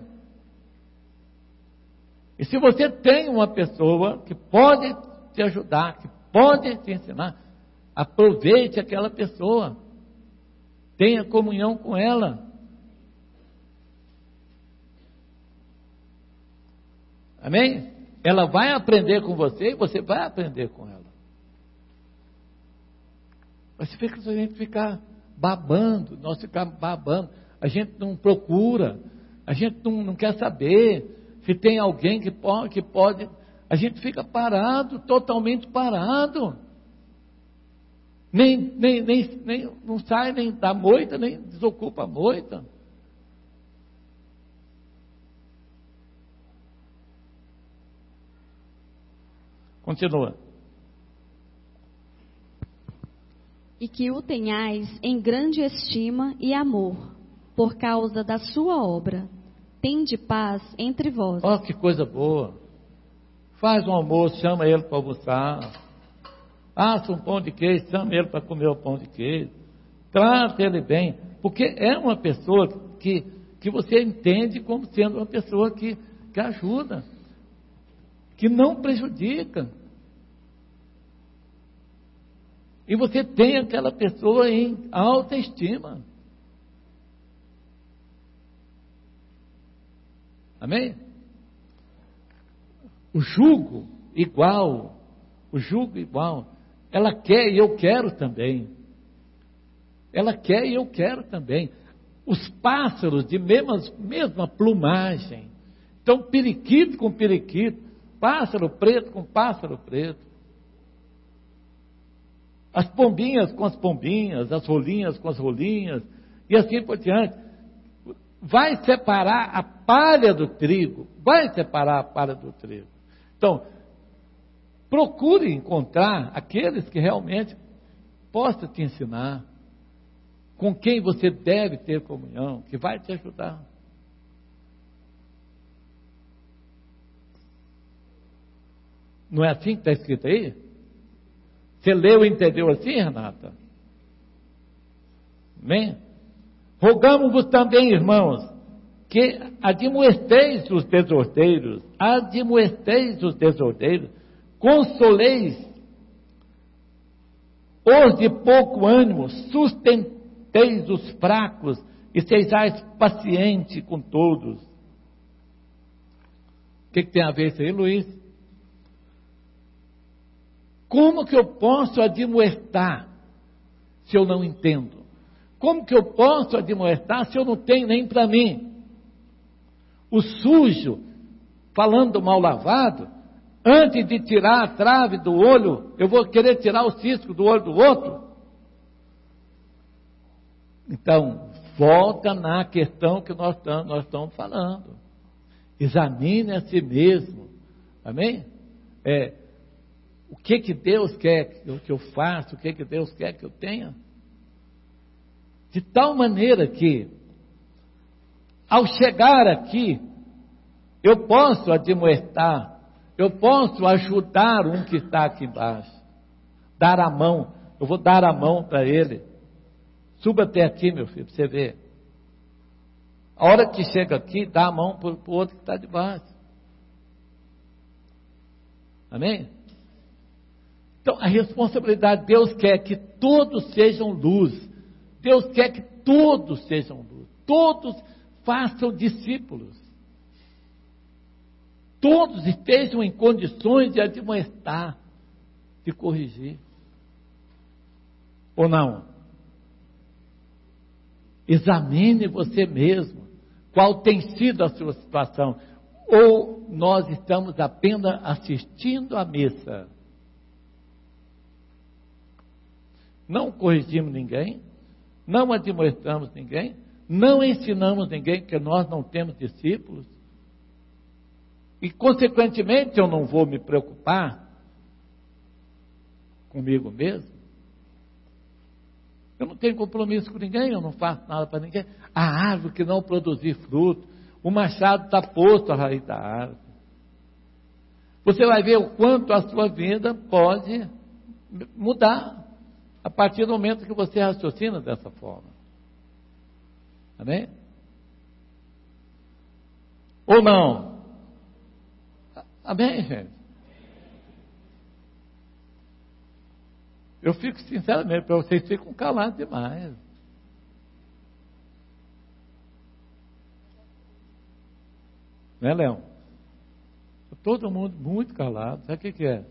E se você tem uma pessoa que pode te ajudar, que pode te ensinar, aproveite aquela pessoa, tenha comunhão com ela. Amém? Ela vai aprender com você e você vai aprender com ela. Mas se a gente ficar babando, nós ficamos babando, a gente não procura, a gente não quer saber se tem alguém que pode, a gente fica parado, totalmente parado. Nem não sai nem da moita, nem desocupa a moita. Continua. E que o tenhais em grande estima e amor, por causa da sua obra. Tende paz entre vós. Que coisa boa. Faz um almoço, chama ele para almoçar. Assa um pão de queijo, chama ele para comer o pão de queijo. Trata ele bem. Porque é uma pessoa que você entende como sendo uma pessoa que ajuda, que não prejudica. E você tem aquela pessoa em alta estima. Amém? O jugo igual, ela quer e eu quero também. Ela quer e eu quero também. Os pássaros de mesma plumagem. Então, periquito com periquito, pássaro preto com pássaro preto. As pombinhas com as pombinhas, as rolinhas com as rolinhas, e assim por diante. Vai separar a palha do trigo. Vai separar a palha do trigo. Então, procure encontrar aqueles que realmente possam te ensinar, com quem você deve ter comunhão, que vai te ajudar. Não é assim que está escrito aí? Você leu e entendeu assim, Renata? Amém? Rogamos-vos também, irmãos, que admoesteis os desordeiros, consoleis os de pouco ânimo, sustenteis os fracos e sejais pacientes com todos. O que tem a ver isso aí, Luiz? Como que eu posso admoestar se eu não entendo? Como que eu posso admoestar se eu não tenho nem para mim? O sujo, falando mal lavado, antes de tirar a trave do olho, eu vou querer tirar o cisco do olho do outro? Então, volta na questão que nós estamos falando. Examine a si mesmo. Amém? O que Deus quer que eu faça, o que Deus quer que eu tenha. De tal maneira que, ao chegar aqui, eu posso admoestar, eu posso ajudar um que está aqui embaixo. Dar a mão, eu vou dar a mão para ele. Suba até aqui, meu filho, para você ver. A hora que chega aqui, dá a mão para o outro que está debaixo. Amém? Então, a responsabilidade, Deus quer que todos sejam luz. Deus quer que todos sejam luz. Todos façam discípulos. Todos estejam em condições de admoestar, de corrigir. Ou não? Examine você mesmo. Qual tem sido a sua situação? Ou nós estamos apenas assistindo à missa? Não corrigimos ninguém, não admoestamos ninguém, não ensinamos ninguém, porque nós não temos discípulos. E, consequentemente, eu não vou me preocupar comigo mesmo. Eu não tenho compromisso com ninguém, eu não faço nada para ninguém. A árvore que não produzir fruto, o machado está posto à raiz da árvore. Você vai ver o quanto a sua vida pode mudar a partir do momento que você raciocina dessa forma. Amém? Ou não? Amém, gente? Eu fico sinceramente, para vocês ficam calados demais. Né, Leão? Todo mundo muito calado. Sabe o que é?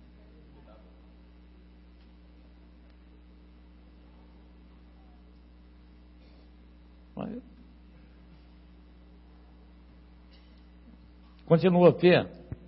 Continua, Fê.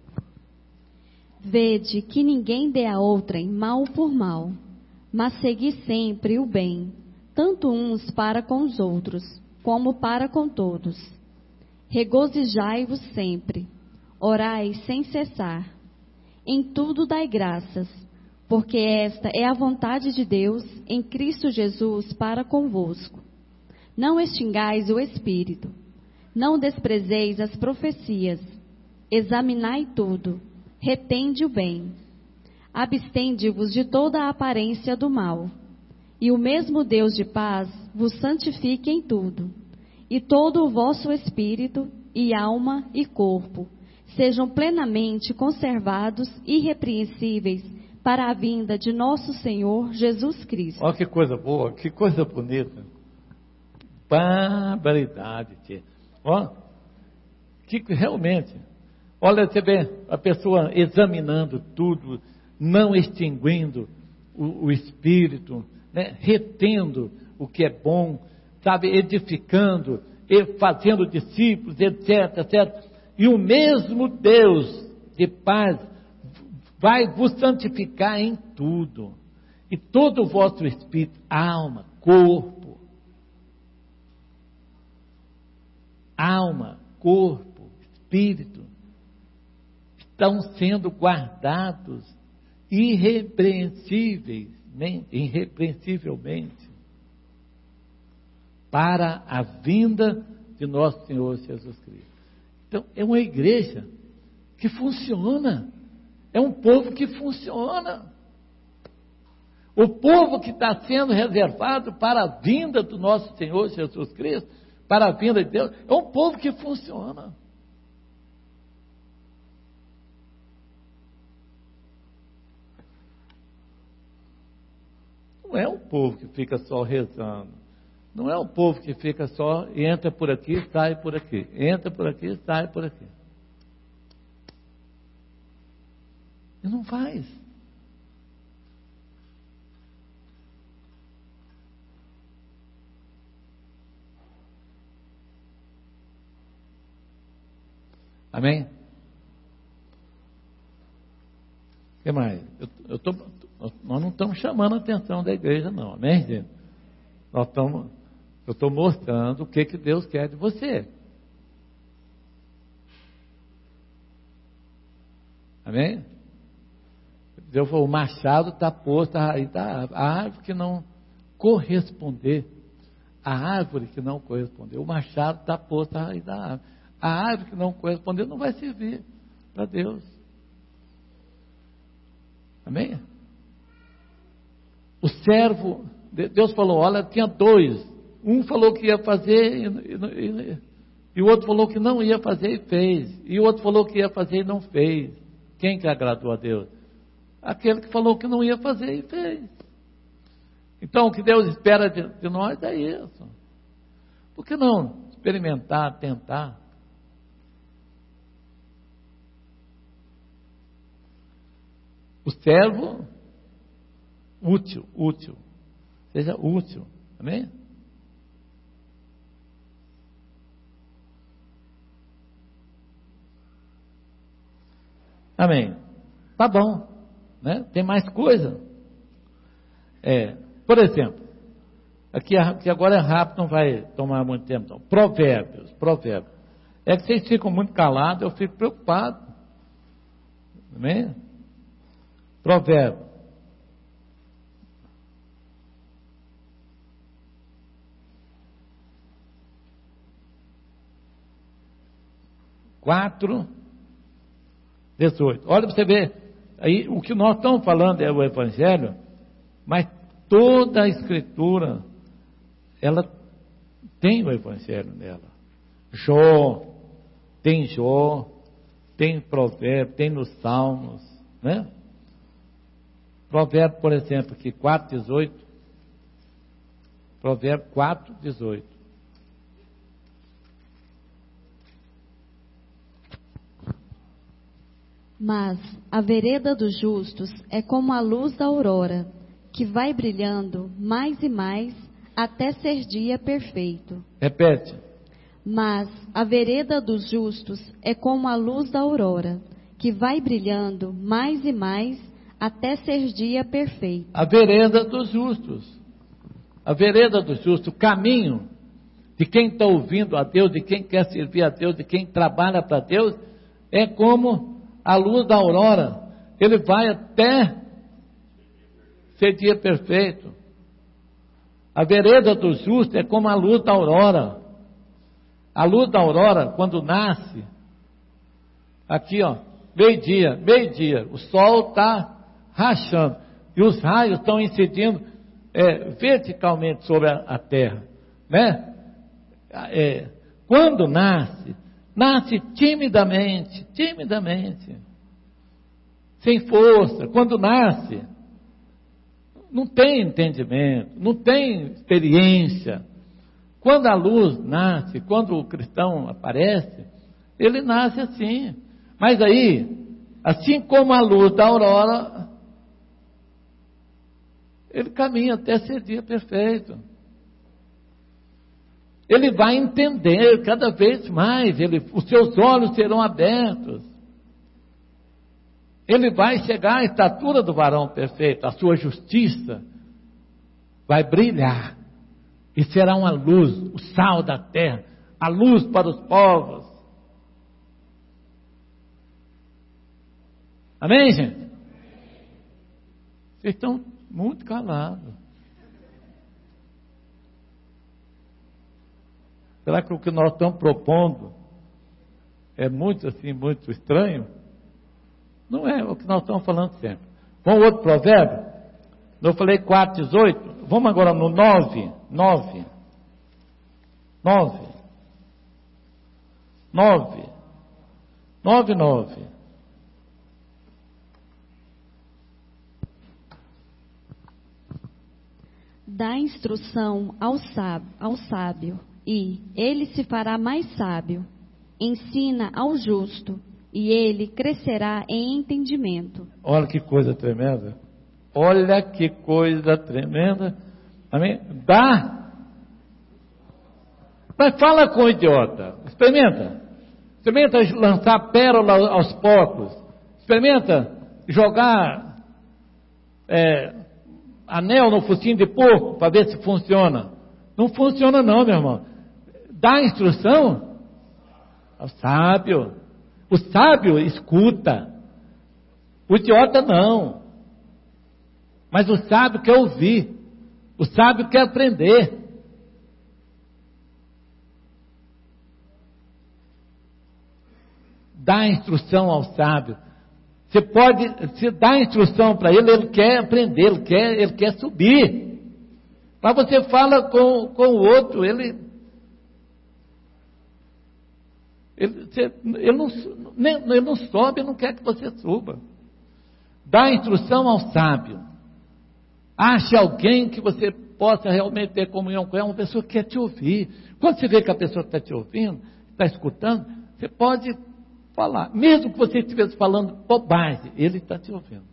Vede que ninguém dê a outrem mal por mal, mas segui sempre o bem, tanto uns para com os outros, como para com todos. Regozijai-vos sempre, orai sem cessar. Em tudo dai graças, porque esta é a vontade de Deus em Cristo Jesus para convosco. Não extingais o Espírito, não desprezeis as profecias, examinai tudo, retende o bem. Abstende-vos de toda a aparência do mal, e o mesmo Deus de paz vos santifique em tudo, e todo o vosso espírito, e alma, e corpo, sejam plenamente conservados irrepreensíveis para a vinda de nosso Senhor Jesus Cristo. Olha que coisa boa, que coisa bonita. Barbaridade, tia. Ó, que realmente, olha, você vê a pessoa examinando tudo, não extinguindo o espírito, né? Retendo o que é bom, sabe, edificando, fazendo discípulos, etc, etc. E o mesmo Deus de paz vai vos santificar em tudo. E todo o vosso espírito, alma, corpo, espírito, estão sendo guardados irrepreensivelmente para a vinda de nosso Senhor Jesus Cristo. Então, é uma igreja que funciona, é um povo que funciona. O povo que está sendo reservado para a vinda do nosso Senhor Jesus Cristo, para a vinda de Deus, é um povo que funciona. Não é um povo que fica só rezando. Não é um povo que fica só e entra por aqui, sai por aqui. Entra por aqui, sai por aqui. E não faz. Amém? O que mais? Nós não estamos chamando a atenção da igreja, não. Amém, gente? Eu estou mostrando o que Deus quer de você. Amém? Deus falou, o machado está posto à raiz da árvore. A árvore que não corresponder, a árvore que não corresponder, o machado está posto à raiz da árvore. A árvore que não corresponder não vai servir para Deus. Amém? O servo, Deus falou, olha, tinha dois. Um falou que ia fazer e o outro falou que não ia fazer e fez. E o outro falou que ia fazer e não fez. Quem que agradou a Deus? aquele que falou que não ia fazer e fez. Então, o que Deus espera de nós é isso. Por que não experimentar, tentar? O servo útil. Seja útil. Amém? Amém. Tá bom. Né? Tem mais coisa? Por exemplo, aqui agora é rápido, não vai tomar muito tempo. Não. Provérbios. É que vocês ficam muito calados, eu fico preocupado. Amém? Provérbio. (4, 18). Olha para você ver. Aí, o que nós estamos falando é o Evangelho, mas toda a Escritura, ela tem o Evangelho nela. Jó, tem Provérbio, tem nos Salmos, né? Provérbio, por exemplo, aqui 4:18. Provérbio 4:18. Mas a vereda dos justos é como a luz da aurora, que vai brilhando mais e mais até ser dia perfeito. Repete. Mas a vereda dos justos é como a luz da aurora, que vai brilhando mais e mais até ser dia perfeito. A vereda dos justos. A vereda dos justos, o caminho de quem está ouvindo a Deus, de quem quer servir a Deus, de quem trabalha para Deus, é como a luz da aurora. Ele vai até ser dia perfeito. A vereda dos justos é como a luz da aurora. A luz da aurora, quando nasce, aqui ó, meio-dia, o sol está rachando, e os raios estão incidindo verticalmente sobre a terra, né? Quando nasce timidamente, sem força. Quando nasce, não tem entendimento, não tem experiência. Quando a luz nasce, quando o cristão aparece, ele nasce assim. Mas aí, assim como a luz da aurora, ele caminha até ser dia perfeito. Ele vai entender cada vez mais, os seus olhos serão abertos. Ele vai chegar à estatura do varão perfeito, a sua justiça vai brilhar. E será uma luz, o sal da terra, a luz para os povos. Amém, gente? Vocês estão muito calados. Será que o que nós estamos propondo é muito estranho? Não é o que nós estamos falando sempre. Vamos outro provérbio? Eu falei 4:18. Vamos agora no 9. Dá instrução ao sábio, e ele se fará mais sábio. Ensina ao justo, e ele crescerá em entendimento. Olha que coisa tremenda. Amém? Dá. Mas fala com o idiota. Experimenta lançar pérola aos porcos. Experimenta jogar anel no focinho de porco para ver se funciona. Não funciona não, meu irmão. Dá instrução ao sábio. O sábio escuta. O idiota não. Mas o sábio quer ouvir. O sábio quer aprender. Dá instrução ao sábio. Se dá instrução para ele, ele quer aprender, ele quer subir. Mas você fala com o outro, ele não sobe, não quer que você suba. Dá instrução ao sábio. Ache alguém que você possa realmente ter comunhão com ela, uma pessoa que quer te ouvir. Quando você vê que a pessoa está te ouvindo, está escutando, você pode falar. Mesmo que você estivesse falando bobagem, ele está te ouvindo.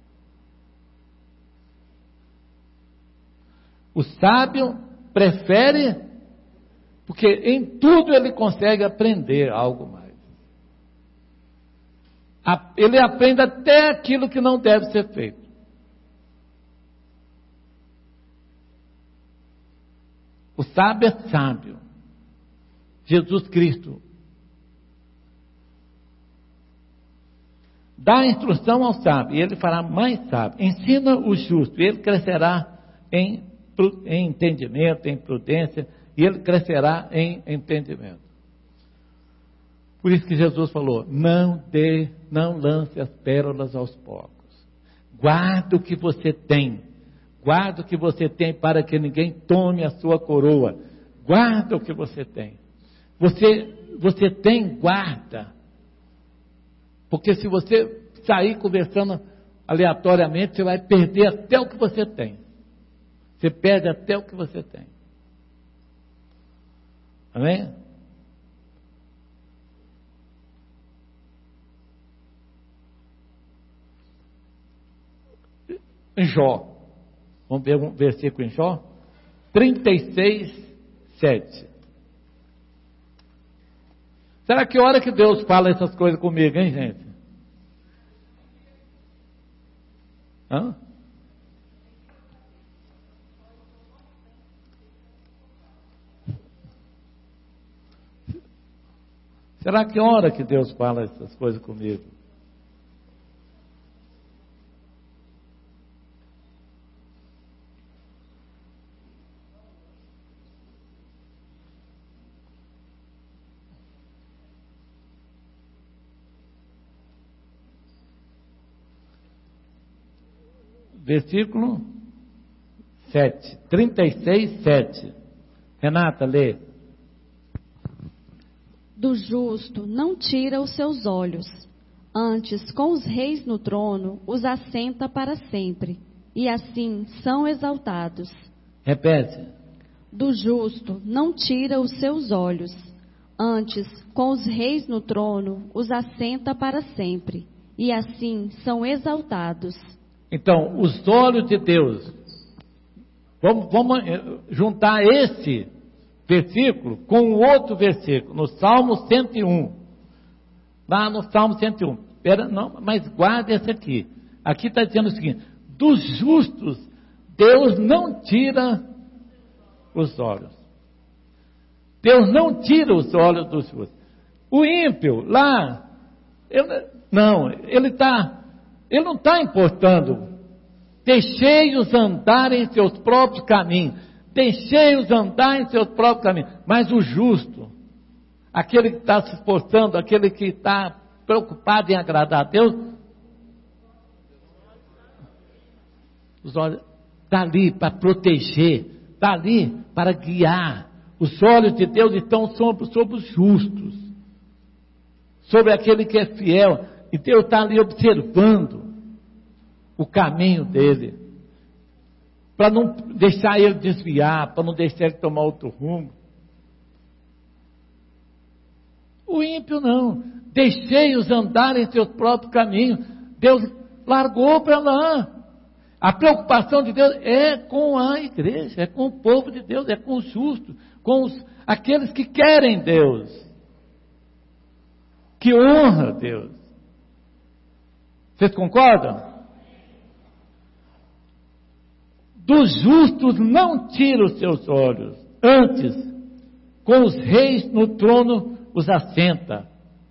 O sábio prefere, porque em tudo ele consegue aprender algo mais. Ele aprende até aquilo que não deve ser feito. O sábio é sábio. Jesus Cristo dá instrução ao sábio, e ele fará mais sábio. Ensina o justo, e ele crescerá em entendimento, em prudência, e ele crescerá em entendimento. Por isso que Jesus falou: não lance as pérolas aos porcos. Guarda o que você tem. Guarda o que você tem para que ninguém tome a sua coroa. Guarda o que você tem. Você tem, guarda. Porque se você sair conversando aleatoriamente, você vai perder até o que você tem. Você perde até o que você tem. Amém? Em Jó. Vamos ver um versículo em Jó? 36, 7. Será que hora que Deus fala essas coisas comigo, hein, gente? Hã? Será que hora que Deus fala essas coisas comigo? Versículo 7, 36, 7. Renata, lê. Do justo não tira os seus olhos, antes com os reis no trono os assenta para sempre, e assim são exaltados. Repete. Do justo não tira os seus olhos, antes com os reis no trono os assenta para sempre, e assim são exaltados. Então, os olhos de Deus, vamos juntar esse versículo com o outro versículo, no Salmo 101. Lá no Salmo 101. Mas guarde esse aqui. Aqui está dizendo o seguinte: dos justos, Deus não tira os olhos. Deus não tira os olhos dos justos. O ímpio, lá, ele não está importando. Deixei-os andar em seus próprios caminhos. Deixei-os andar em seus próprios caminhos. Mas o justo, aquele que está se esforçando, aquele que está preocupado em agradar a Deus, os olhos está ali para proteger, está ali para guiar. Os olhos de Deus estão sobre os justos, sobre aquele que é fiel. E Deus está ali observando o caminho dele, para não deixar ele desviar, para não deixar ele tomar outro rumo. O ímpio não. Deixei-os andar em seus próprios caminhos. Deus largou para lá. A preocupação de Deus é com a igreja, é com o povo de Deus, é com os justos, com aqueles que querem Deus, que honra Deus. Vocês concordam? Dos justos não tira os seus olhos, antes, com os reis no trono os assenta.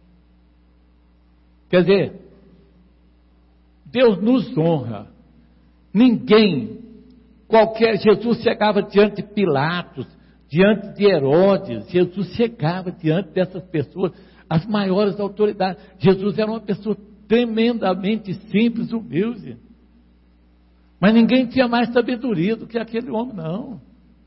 Quer dizer, Deus nos honra. Jesus chegava diante de Pilatos, diante de Herodes, Jesus chegava diante dessas pessoas, as maiores autoridades. Jesus era uma pessoa tremendamente simples, humilde. Mas ninguém tinha mais sabedoria do que aquele homem, não.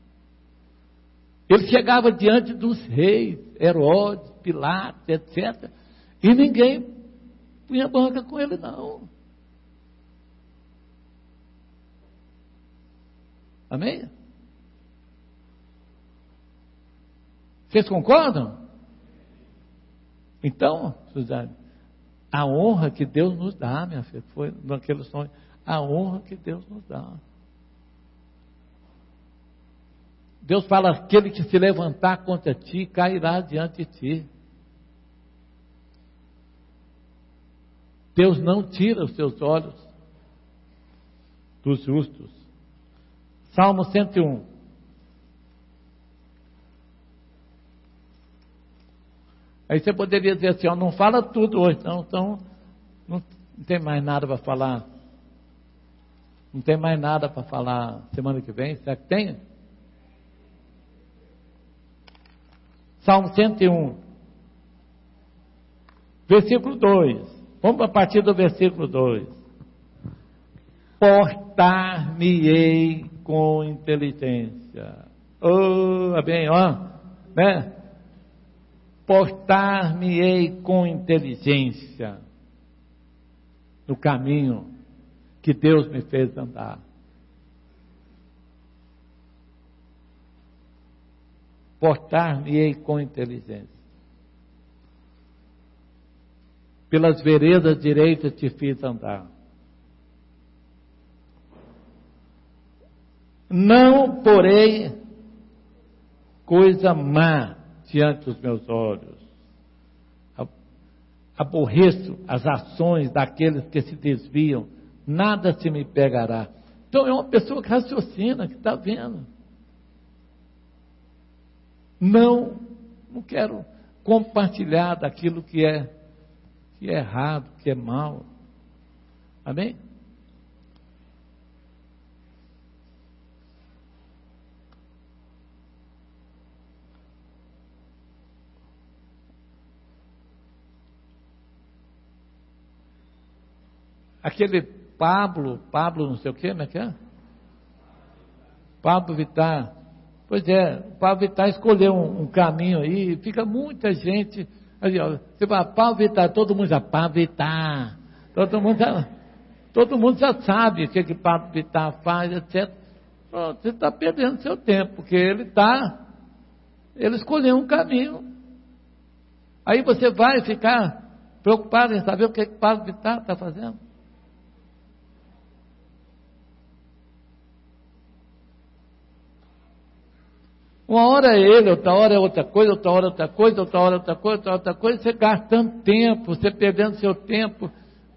Ele chegava diante dos reis, Herodes, Pilatos, etc. E ninguém punha banca com ele, não. Amém? Vocês concordam? Então, Suzane, a honra que Deus nos dá, minha filha, foi naquele sonho, a honra que Deus nos dá. Deus fala, aquele que se levantar contra ti, cairá diante de ti. Deus não tira os seus olhos dos justos. Salmo 101. Aí você poderia dizer assim, ó, não fala tudo hoje, não, então não tem mais nada para falar. Não tem mais nada para falar semana que vem, será que tem? Salmo 101, versículo 2. Vamos a partir do versículo 2. Portar-me-ei com inteligência. Oh, bem, ó, né? Portar-me-ei com inteligência no caminho que Deus me fez andar. Portar-me-ei com inteligência. Pelas veredas direitas te fiz andar. Não porei coisa má diante dos meus olhos. Aborreço as ações daqueles que se desviam, nada se me pegará. Então é uma pessoa que raciocina, que está vendo. Não quero compartilhar daquilo que é errado, que é mal. Amém? Aquele Pablo não sei o que, como é que é? Pablo Vittar. Pois é, o Pablo Vittar escolheu um caminho aí, fica muita gente, ali, ó, você fala, Pablo Vittar, todo mundo já, Pablo Vittar, todo mundo já sabe o que Pablo Vittar faz, etc. Pronto, você está perdendo seu tempo, porque ele escolheu um caminho. Aí você vai ficar preocupado em saber o que Pablo Vittar está fazendo. Uma hora é ele, outra hora é outra coisa, outra hora outra coisa, outra hora outra coisa, outra coisa, você gastando tempo, você perdendo seu tempo.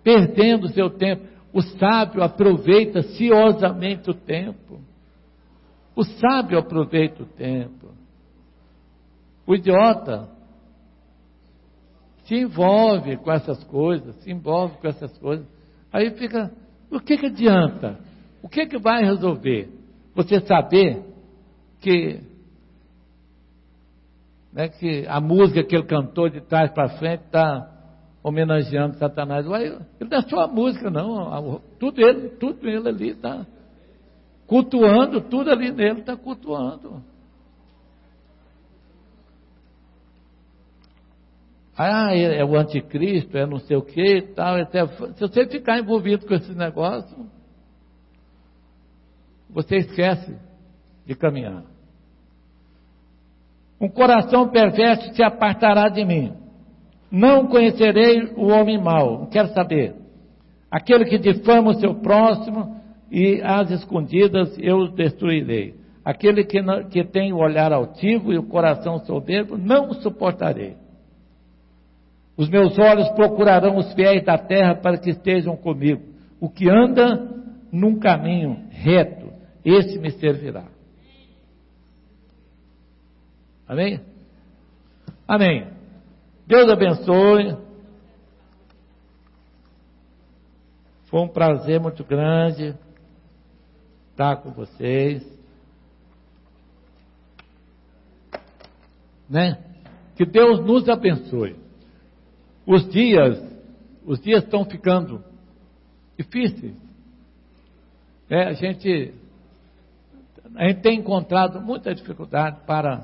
O sábio aproveita ciosamente o tempo. O sábio aproveita o tempo. O idiota se envolve com essas coisas, Aí fica, o que adianta? O que vai resolver? Você saber que a música que ele cantou de trás para frente está homenageando Satanás. Ele não é só a música, não. Tudo ele ali está cultuando, tudo ali nele está cultuando. É o anticristo, é não sei o que e tal. Se você ficar envolvido com esse negócio, você esquece de caminhar. Um coração perverso se apartará de mim. Não conhecerei o homem mau. Não quero saber. Aquele que difama o seu próximo e às escondidas eu os destruirei. Aquele que tem o olhar altivo e o coração soberbo, não o suportarei. Os meus olhos procurarão os fiéis da terra para que estejam comigo. O que anda num caminho reto, esse me servirá. Amém? Amém. Deus abençoe. Foi um prazer muito grande estar com vocês. Né? Que Deus nos abençoe. Os dias estão ficando difíceis. A gente tem encontrado muita dificuldade para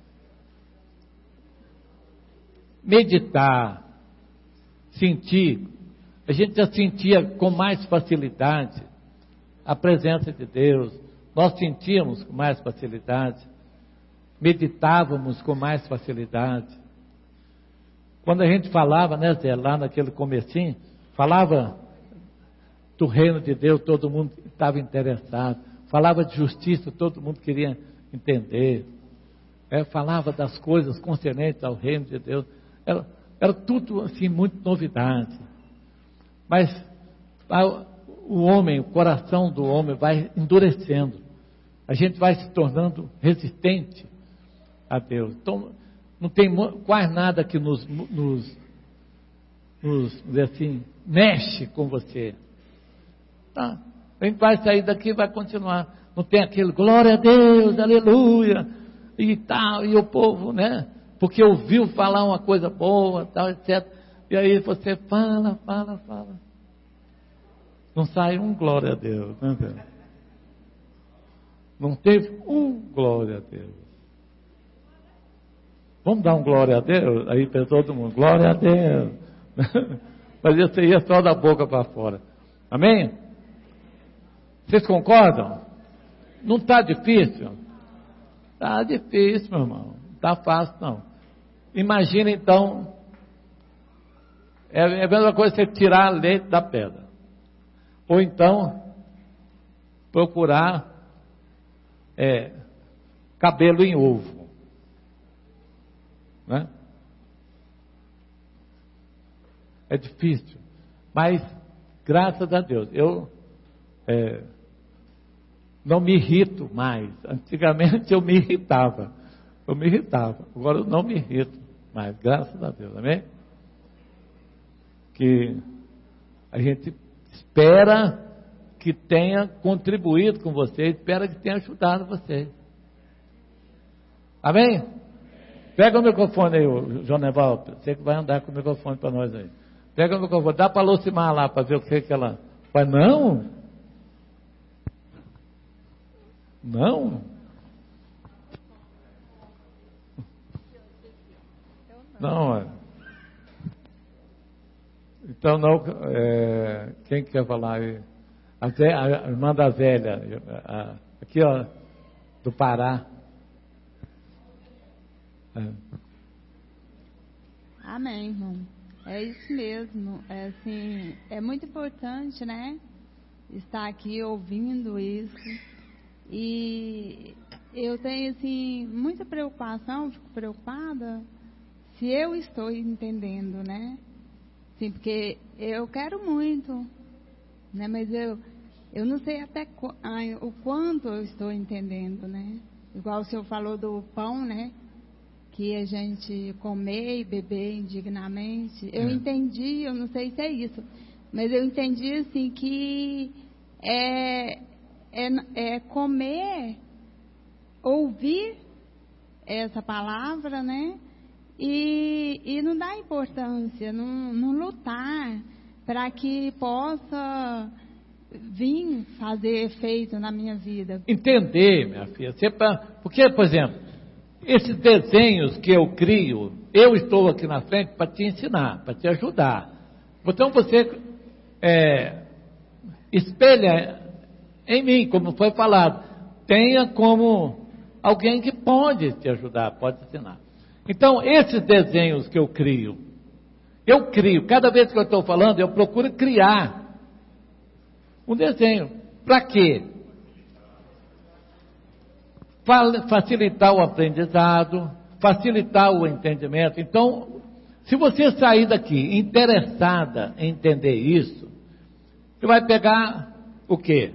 meditar, sentir. A gente já sentia com mais facilidade a presença de Deus, nós sentíamos com mais facilidade, meditávamos com mais facilidade. Quando a gente falava, né, Zé, lá naquele comecinho, falava do reino de Deus, todo mundo estava interessado. Falava de justiça, todo mundo queria entender. Falava das coisas concernentes ao reino de Deus. Era tudo assim, muito novidade. Mas o homem, o coração do homem vai endurecendo. A gente vai se tornando resistente a Deus. Então, não tem quase nada que nos dizer assim, mexe com você. Tá? A gente vai sair daqui e vai continuar. Não tem aquele glória a Deus, aleluia, e tal, e o povo, né? Porque ouviu falar uma coisa boa, tal, etc. E aí você fala. Não sai um glória a Deus, né, Deus? Não teve um glória a Deus. Vamos dar um glória a Deus? Aí para todo mundo, glória a Deus. Mas isso aí é só da boca para fora. Amém? Vocês concordam? Não está difícil? Está difícil, meu irmão. Não está fácil, não. Imagina então, é a mesma coisa você tirar leite da pedra. Ou então, procurar cabelo em ovo. Né? É difícil. Mas, graças a Deus, eu não me irrito mais. Antigamente eu me irritava. Agora eu não me irrito mais. Graças a Deus. Amém? Que a gente espera que tenha contribuído com você, espera que tenha ajudado você. Amém? Pega o microfone aí, João Neval, você que vai andar com o microfone para nós aí. Pega o microfone, dá para a Lucimar lá, para ver o que ela... Mas não? Não? Não, Então não, quem quer falar aí? A irmã da Zélia, aqui ó, do Pará. Amém, irmão. É isso mesmo. Assim, é muito importante, né? Estar aqui ouvindo isso. E eu tenho, assim, muita preocupação, fico preocupada se eu estou entendendo, né? Sim, porque eu quero muito, né? Mas eu não sei até o quanto eu estou entendendo, né? Igual o senhor falou do pão, né? Que a gente comer e beber indignamente. Eu entendi, eu não sei se é isso, mas eu entendi assim que comer, ouvir essa palavra, né? E não dar importância, não lutar para que possa vir fazer efeito na minha vida. Entender, minha filha, porque, por exemplo, esses desenhos que eu crio, eu estou aqui na frente para te ensinar, para te ajudar. Então você espelha em mim, como foi falado, tenha como alguém que pode te ajudar, pode ensinar. Então, esses desenhos que eu crio, cada vez que eu estou falando, eu procuro criar um desenho. Para quê? Facilitar o aprendizado, facilitar o entendimento. Então, se você sair daqui interessada em entender isso, você vai pegar o quê?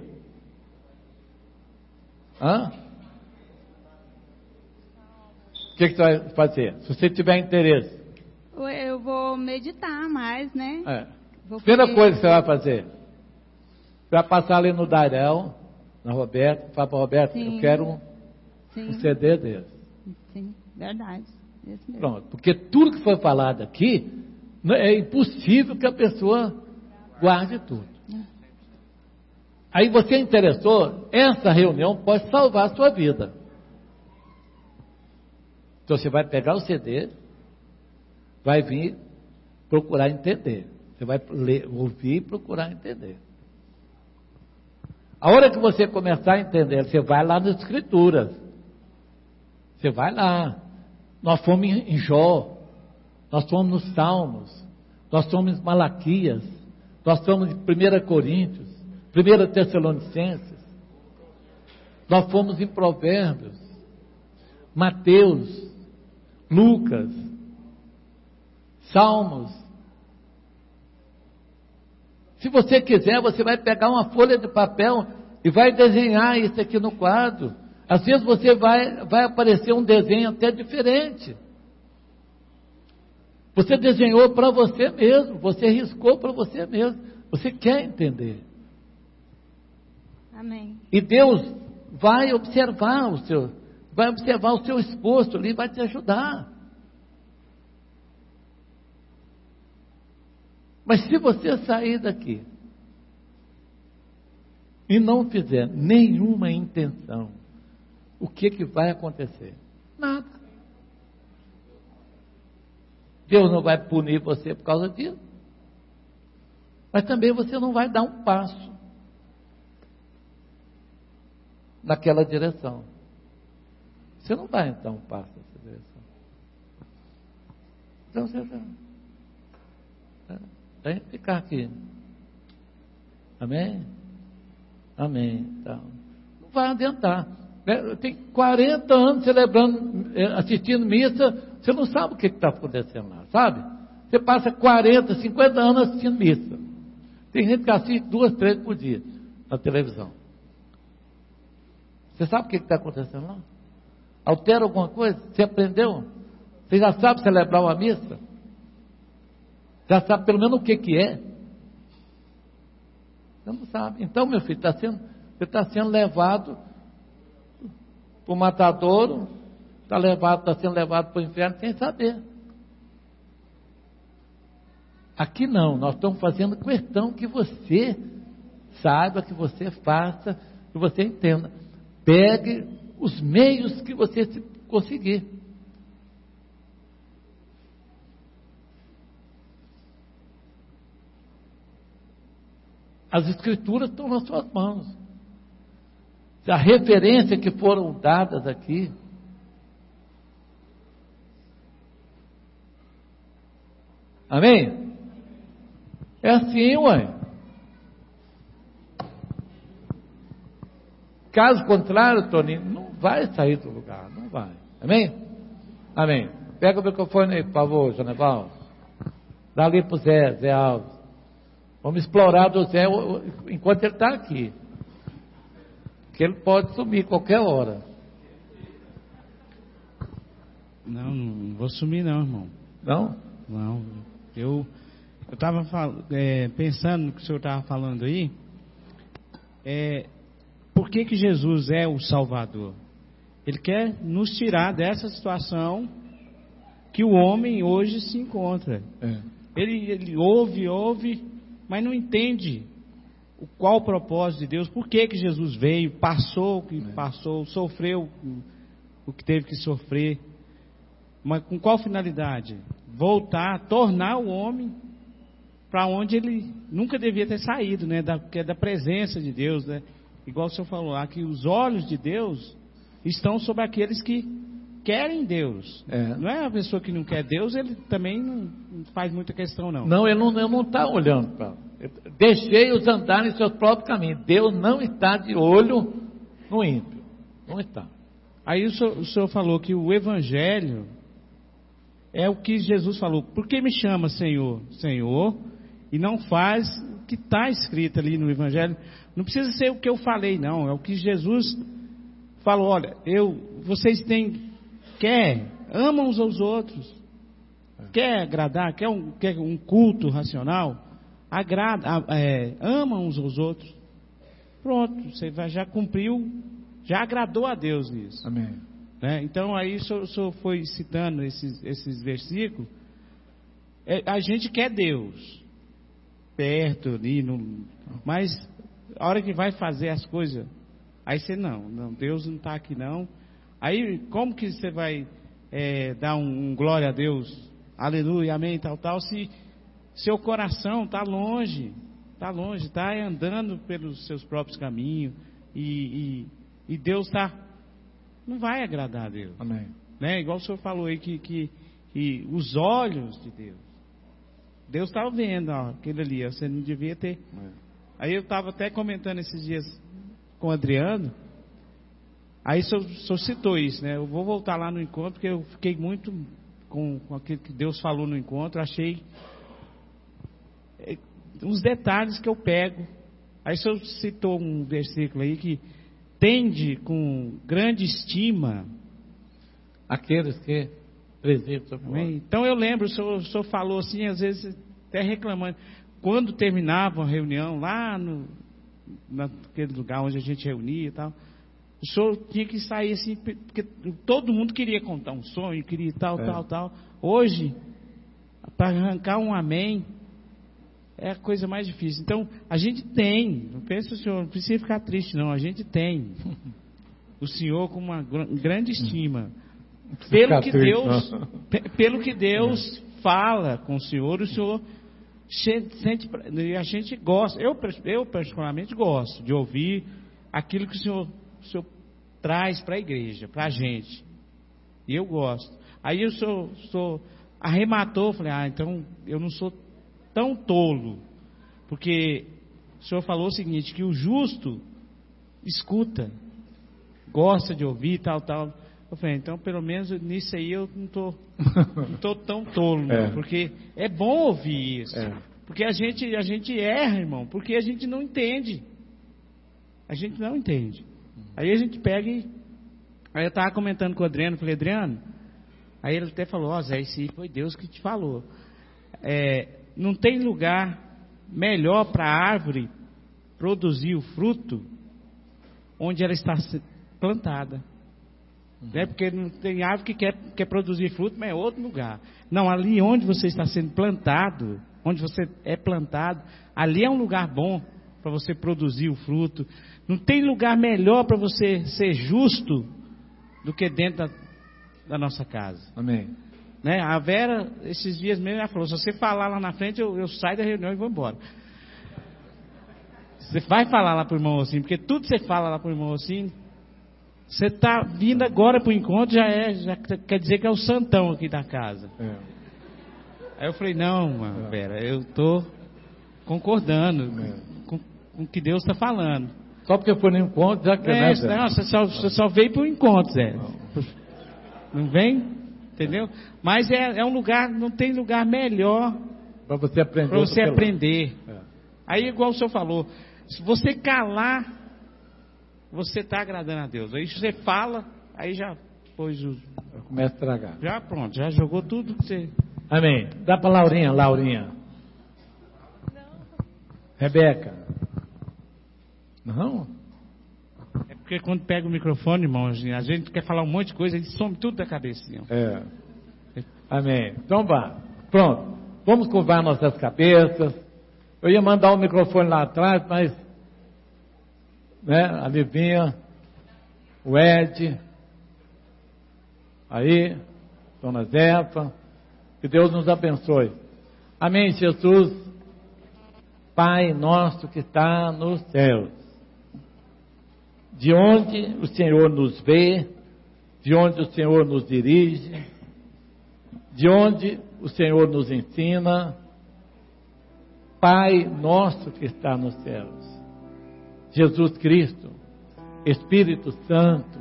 O que você vai fazer? Se você tiver interesse. Eu vou meditar mais, né? Primeira coisa que você vai fazer. Você vai passar ali no Darel, na Roberta, fala para Roberta, Sim. Eu quero um CD desse. Sim, verdade. Isso mesmo. Pronto, porque tudo que foi falado aqui, é impossível que a pessoa guarde tudo. Aí você interessou, essa reunião pode salvar a sua vida. Então você vai pegar o CD, vai vir procurar entender. Você vai ler, ouvir e procurar entender. A hora que você começar a entender, você vai lá nas Escrituras. Você vai lá. Nós fomos em Jó, nós fomos nos Salmos, nós fomos em Malaquias, nós fomos em 1 Coríntios, 1 Tessalonicenses, nós fomos em Provérbios, Mateus, Lucas, Salmos. Se você quiser, você vai pegar uma folha de papel e vai desenhar isso aqui no quadro. Às vezes você vai aparecer um desenho até diferente. Você desenhou para você mesmo, você riscou para você mesmo. Você quer entender. Amém. E Deus vai observar o seu esforço ali, vai te ajudar. Mas se você sair daqui e não fizer nenhuma intenção, o que vai acontecer? Nada. Deus não vai punir você por causa disso. Mas também você não vai dar um passo naquela direção. Você não vai dar um passo nessa direção. Então você tem que ficar aqui. Amém? Amém. Então, não vai adiantar. Tem 40 anos celebrando, assistindo missa, você não sabe o que está acontecendo lá, sabe? Você passa 40, 50 anos assistindo missa. Tem gente que assiste 2, 3 por dia na televisão. Você sabe o que está acontecendo lá? Altera alguma coisa? Você aprendeu? Você já sabe celebrar uma missa? Já sabe pelo menos o que é? Você não sabe. Então, meu filho, você está sendo levado para o matadouro, está sendo levado para o inferno sem saber. Aqui não, nós estamos fazendo questão que você saiba, que você faça, que você entenda. Pegue os meios que você conseguir. As Escrituras estão nas suas mãos. A referência que foram dadas aqui. Amém? É assim, ué. Caso contrário, Toninho, não vai sair do lugar, não vai. Amém? Amém. Pega o microfone aí, por favor, Joneval. Dá ali para o Zé Alves. Vamos explorar do Zé enquanto ele está aqui. Porque ele pode sumir qualquer hora. Não vou sumir não, irmão. Não? Não. Eu estava pensando no que o senhor estava falando aí. Por que Jesus é o Salvador? Ele quer nos tirar dessa situação que o homem hoje se encontra. Ele ouve, mas não entende qual o propósito de Deus, por que Jesus veio, passou o que passou, sofreu o que teve que sofrer, mas com qual finalidade? Voltar, tornar o homem para onde ele nunca devia ter saído, né? Que é da presença de Deus, né? Igual o senhor falou lá, que os olhos de Deus estão sobre aqueles que querem Deus. Não é a pessoa que não quer Deus, ele também não faz muita questão, não. Não, ele não está olhando para... Deixei-os andar em seus próprios caminhos. Deus não está de olho no ímpio. Não está. Aí o senhor falou que o Evangelho é o que Jesus falou. Por que me chama Senhor? Senhor, e não faz o que está escrito ali no Evangelho. Não precisa ser o que eu falei, não. É o que Jesus falou. Olha, vocês amam uns aos outros. Quer agradar? Quer um culto racional? Ama uns aos outros. Pronto, você já cumpriu, já agradou a Deus nisso. Amém. Então aí o senhor foi citando esses versículos. A gente quer Deus perto ali, mas a hora que vai fazer as coisas, aí você não, Deus não está aqui não. Aí como que você vai dar um glória a Deus, aleluia, amém, tal, se seu coração está longe, está longe, está andando pelos seus próprios caminhos, e Deus não vai agradar a Deus. Amém. Né? Igual o senhor falou aí que os olhos de Deus estava vendo, ó, aquele ali, você não devia ter. Aí eu estava até comentando esses dias com o Adriano, aí o senhor citou isso, né? Eu vou voltar lá no encontro, porque eu fiquei muito com aquilo que Deus falou no encontro, achei uns detalhes que eu pego. Aí o senhor citou um versículo aí que tende com grande estima aqueles que presidem. Então eu lembro, o senhor falou assim, às vezes até reclamando, quando terminava a reunião lá naquele lugar onde a gente reunia e tal, o senhor tinha que sair assim, porque todo mundo queria contar um sonho, queria tal. Hoje, para arrancar um amém, é a coisa mais difícil. Então, a gente tem, não pensa o senhor, não precisa ficar triste não, a gente tem o senhor com uma grande estima. Pelo que Deus fala com o senhor sente, a gente gosta, eu particularmente gosto de ouvir aquilo que o senhor traz para a igreja, para a gente, e eu gosto. Aí o senhor arrematou, falei, então eu não sou tão tolo, porque o senhor falou o seguinte, que o justo escuta, gosta de ouvir, tal. Eu falei, então pelo menos nisso aí eu não tô tão tolo, não, porque é bom ouvir isso, porque a gente erra, irmão, porque a gente não entende. Aí a gente pega aí eu estava comentando com o Adriano, falei, Adriano, aí ele até falou, Zé, isso aí foi Deus que te falou. Não tem lugar melhor para a árvore produzir o fruto onde ela está plantada. Né? Porque não tem árvore que quer produzir fruto, mas é outro lugar. Não, ali onde você está sendo plantado, onde você é plantado, ali é um lugar bom para você produzir o fruto. Não tem lugar melhor para você ser justo do que dentro da nossa casa. Amém. Né? A Vera, esses dias mesmo, ela falou, se você falar lá na frente, eu saio da reunião e vou embora. Você vai falar lá para o irmão assim, porque tudo que você fala lá para o irmão assim, você está vindo agora para o encontro, já quer dizer que é o santão aqui da casa. Aí eu falei, não, Vera, eu estou concordando com o que Deus está falando. Só porque foi no encontro, já quer, né, não, você só veio para o encontro, Zé. Não vem? Entendeu? Mas é um lugar, não tem lugar melhor para você aprender. Aí, igual o senhor falou, se você calar, você está agradando a Deus. Aí você fala, aí já pôs começa a estragar. Já pronto, já jogou tudo que você... Amém. Dá para Laurinha. Rebeca. Não? É porque quando pega o microfone, irmão, a gente quer falar um monte de coisa, a gente some tudo da cabeça. Amém. Então vá. Pronto. Vamos curvar nossas cabeças. Eu ia mandar o microfone lá atrás, mas a Livinha, o Ed, aí, Dona Zefa, que Deus nos abençoe. Amém, Jesus. Pai nosso que está nos céus, de onde o Senhor nos vê, de onde o Senhor nos dirige, de onde o Senhor nos ensina, Pai nosso que está nos céus, Jesus Cristo, Espírito Santo,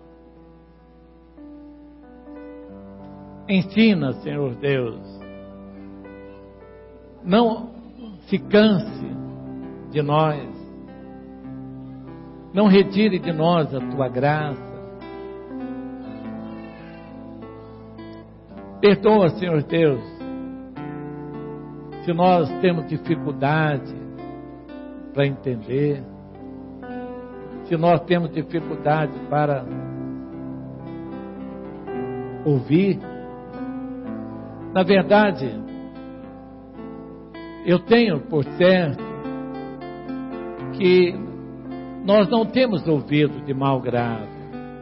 ensina, Senhor Deus, não se canse de nós, não retire de nós a tua graça, perdoa, Senhor Deus, se nós temos dificuldade para entender, se nós temos dificuldade para ouvir. Na verdade, eu tenho por certo que nós não temos ouvido de mau grado.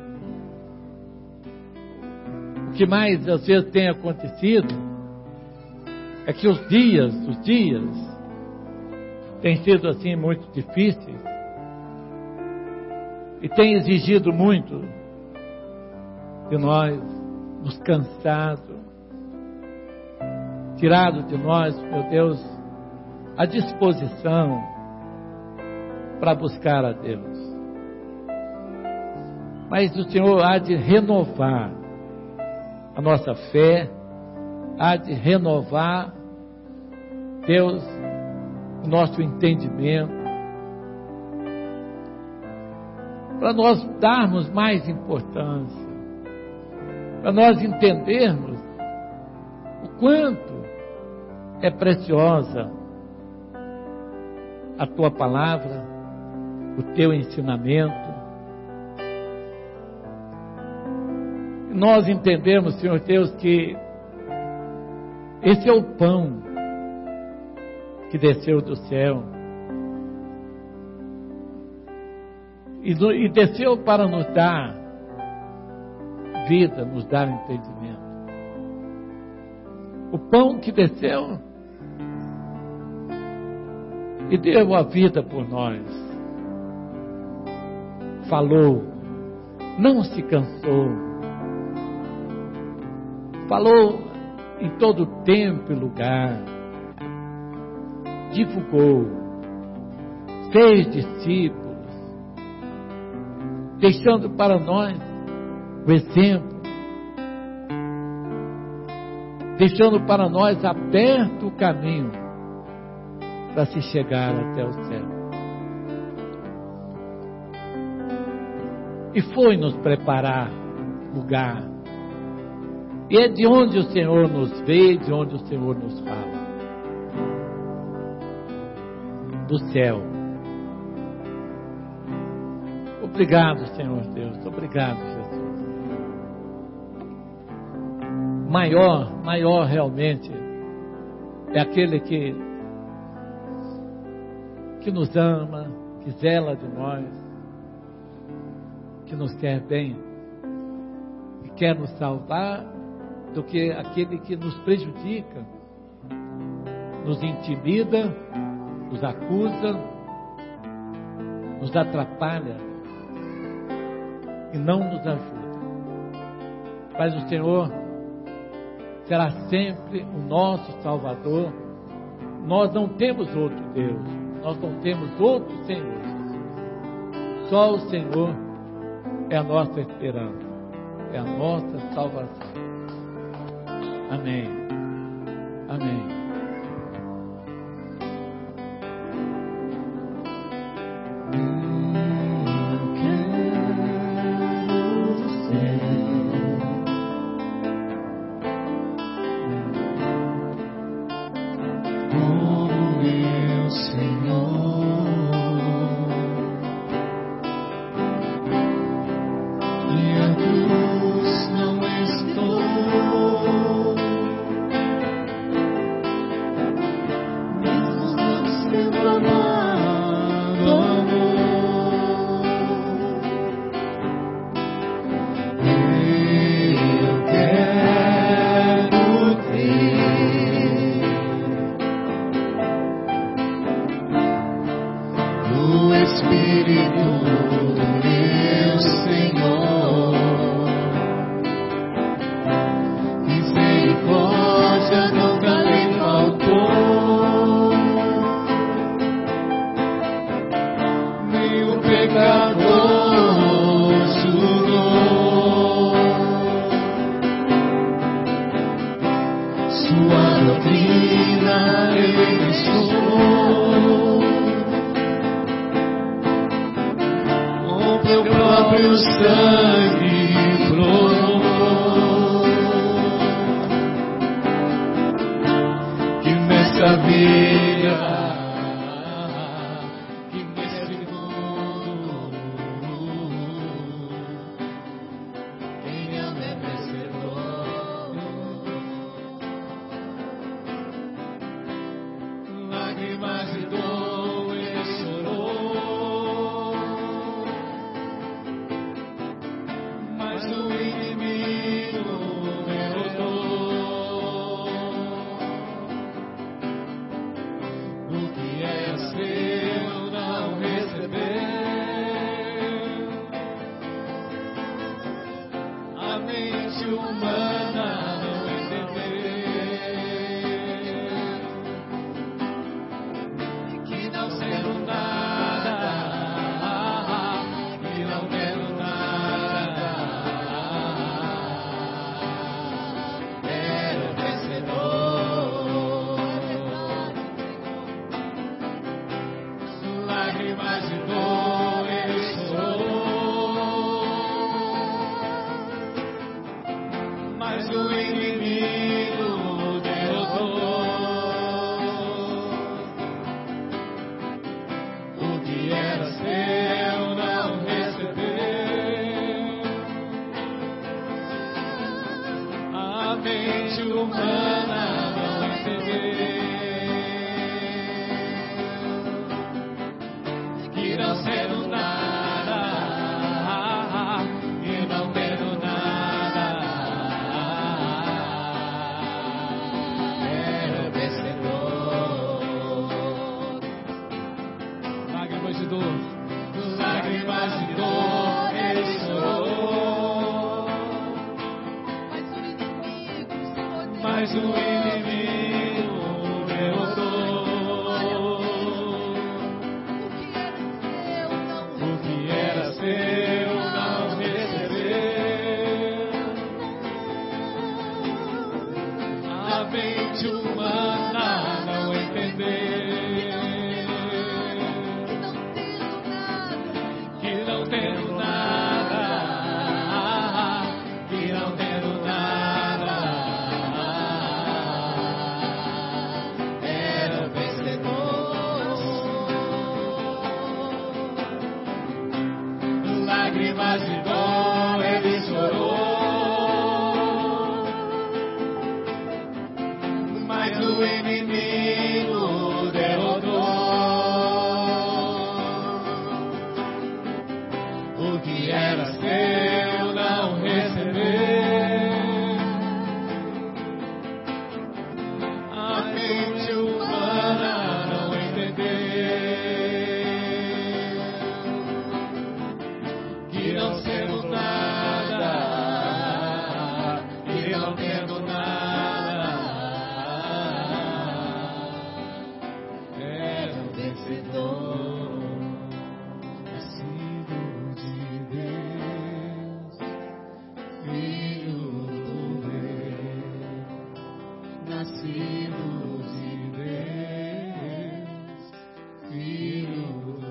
O que mais às vezes tem acontecido é que os dias têm sido assim muito difíceis e têm exigido muito de nós, nos cansado, tirado de nós, meu Deus, a disposição para buscar a Deus. Mas o Senhor há de renovar a nossa fé, há de renovar, Deus, o nosso entendimento, para nós darmos mais importância, para nós entendermos o quanto é preciosa a Tua palavra, o Teu ensinamento. Nós entendemos, Senhor Deus, que esse é o pão que desceu do céu e desceu para nos dar vida, nos dar entendimento. O pão que desceu e deu a vida por nós. Falou, não se cansou. Falou em todo tempo e lugar. Divulgou. Fez discípulos. Deixando para nós o exemplo. Deixando para nós aberto o caminho para se chegar até o céu. E foi nos preparar lugar. E é de onde o Senhor nos vê, de onde o Senhor nos fala. Do céu. Obrigado, Senhor Deus. Obrigado, Jesus. Maior realmente é aquele que nos ama, que zela de nós, que nos quer bem, que quer nos salvar, do que aquele que nos prejudica, nos intimida, nos acusa, nos atrapalha e não nos ajuda. Mas o Senhor será sempre o nosso Salvador. Nós não temos outro Deus, nós não temos outro Senhor. Só o Senhor é a nossa esperança, é a nossa salvação. Amém. Amém. O que é ser lágrimas de dor ele chorou, mas o inimigo derrotou. O que era seu não recebeu, a mente humana não entendeu. Não sendo nada, e não tendo nada, era vencedor. Lágrimas de dor, lágrimas de dor, ele chorou, mas o inimigo derrotou. Eu não recebeu, a mente humana não entendeu, que não tendo nada, que não tendo nada, era vencedor. Lágrimas de dor ele chorou, mas o inimigo derrotou. O que era seu não recebeu, a mente humana não entendeu. Não sendo nada, e não tendo nada, era um vencedor, nascido de Deus, filho do rei, nascido de Deus, filho do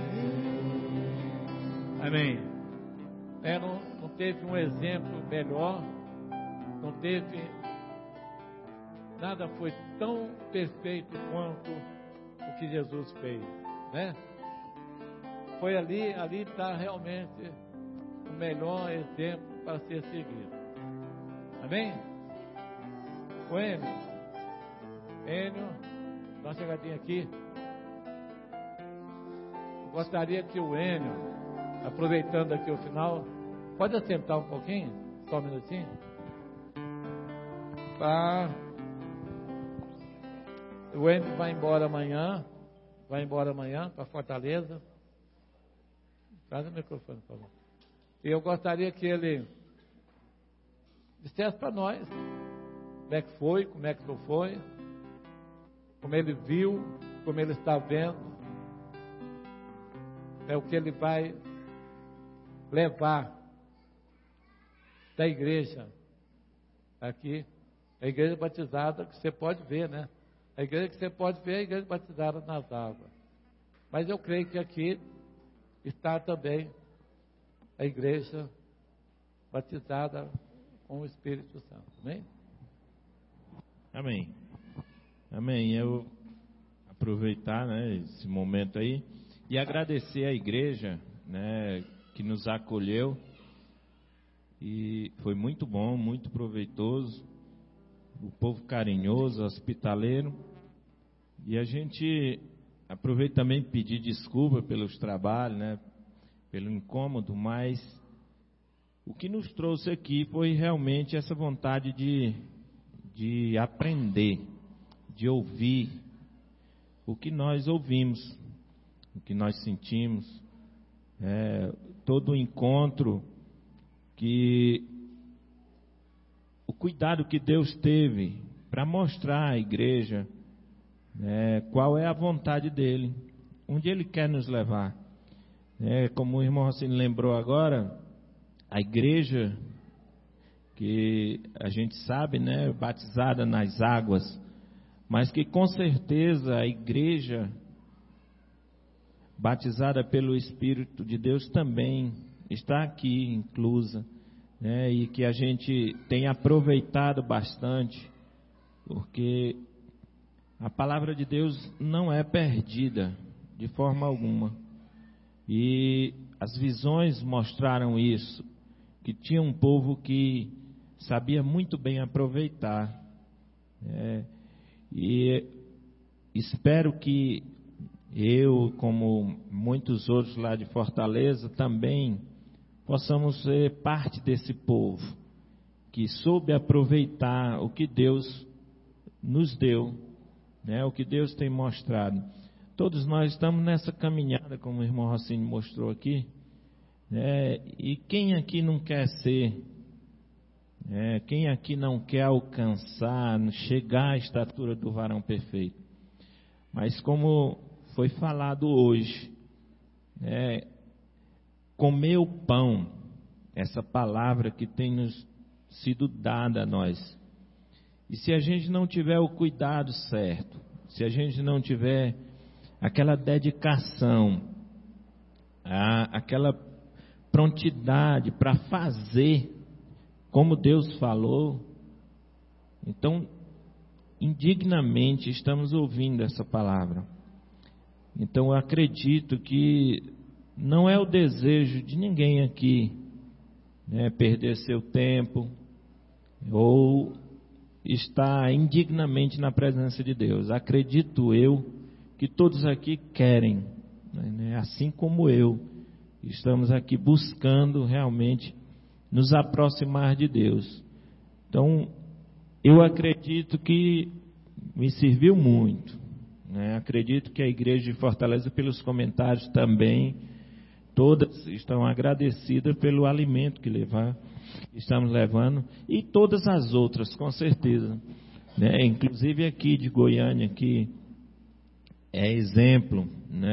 rei. Amém. Não teve um exemplo melhor, não teve, nada foi tão perfeito quanto o que Jesus fez, né? Foi ali está realmente o melhor exemplo para ser seguido. Amém? O Enio, dá uma chegadinha aqui. Eu gostaria que o Enio, aproveitando aqui o final, pode assentar um pouquinho? Só um minutinho. O Enio vai embora amanhã para Fortaleza. Traz o microfone, por favor. E eu gostaria que ele dissesse para nós como é que foi, como é que não foi, como ele viu, como ele está vendo, é o que ele vai levar da igreja aqui, a igreja batizada que você pode ver, né? A igreja que você pode ver é a igreja batizada nas águas. Mas eu creio que aqui está também a igreja batizada com o Espírito Santo. Amém? Amém. Amém. Eu aproveitar, né, esse momento aí e agradecer à igreja, né, que nos acolheu, e foi muito bom, muito proveitoso, o povo carinhoso, hospitaleiro, e a gente aproveita também pedir desculpa pelos trabalhos, né, pelo incômodo, mas o que nos trouxe aqui foi realmente essa vontade de aprender, de ouvir o que nós ouvimos, o que nós sentimos, todo o encontro, que o cuidado que Deus teve para mostrar à igreja qual é a vontade dele, onde ele quer nos levar. Como o irmão Rocino lembrou agora, a igreja que a gente sabe, né, batizada nas águas, mas que com certeza a igreja batizada pelo Espírito de Deus também está aqui inclusa, né? E que a gente tem aproveitado bastante, porque a palavra de Deus não é perdida de forma alguma. E as visões mostraram isso, que tinha um povo que sabia muito bem aproveitar. E espero que eu, como muitos outros lá de Fortaleza, também possamos ser parte desse povo que soube aproveitar o que Deus nos deu, né? O que Deus tem mostrado. Todos nós estamos nessa caminhada, como o irmão Rossini mostrou aqui, né? E quem aqui não quer ser, quem aqui não quer alcançar, chegar à estatura do varão perfeito? Mas como foi falado hoje, comer o pão, essa palavra que tem nos sido dada a nós. E se a gente não tiver o cuidado certo, se a gente não tiver aquela dedicação, aquela prontidade para fazer como Deus falou, então indignamente estamos ouvindo essa palavra. Então eu acredito que não é o desejo de ninguém aqui, perder seu tempo ou estar indignamente na presença de Deus. Acredito eu que todos aqui querem, assim como eu, estamos aqui buscando realmente nos aproximar de Deus. Então, eu acredito que me serviu muito. Acredito que a igreja de Fortaleza, pelos comentários também, todas estão agradecidas pelo alimento que estamos levando, e todas as outras, com certeza. Inclusive aqui de Goiânia, que é exemplo,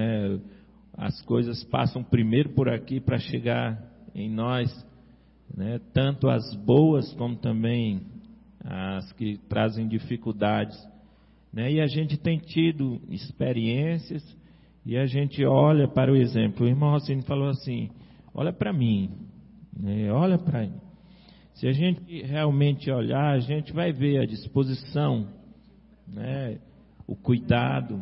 as coisas passam primeiro por aqui para chegar em nós, tanto as boas como também as que trazem dificuldades, e a gente tem tido experiências e a gente olha para o exemplo. O irmão Rossini falou assim: olha para mim, olha para mim. Se a gente realmente olhar, a gente vai ver a disposição, o cuidado,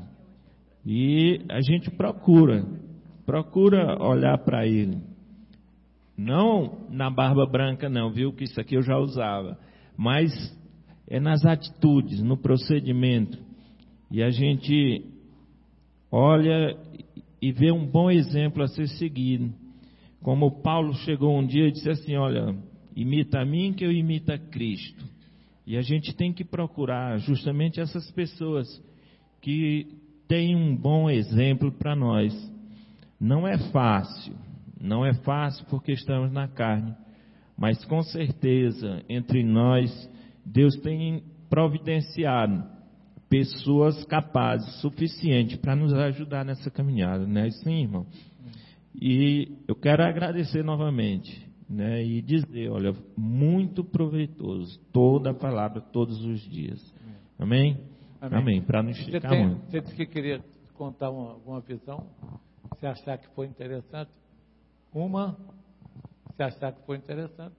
e a gente procura olhar para ele. Não na barba branca não, viu, que isso aqui eu já usava, mas é nas atitudes, no procedimento. E a gente olha e vê um bom exemplo a ser seguido. Como Paulo chegou um dia e disse assim: olha, imita a mim que eu imito a Cristo. E a gente tem que procurar justamente essas pessoas que têm um bom exemplo para nós. Não é fácil porque estamos na carne, mas com certeza entre nós Deus tem providenciado pessoas capazes, suficientes para nos ajudar nessa caminhada, Sim, irmão. E eu quero agradecer novamente, e dizer, olha, muito proveitoso toda a palavra, todos os dias. Amém? Amém. Para não esticar muito. Você disse que queria contar alguma visão, se achar que foi interessante. Se achar que foi interessante.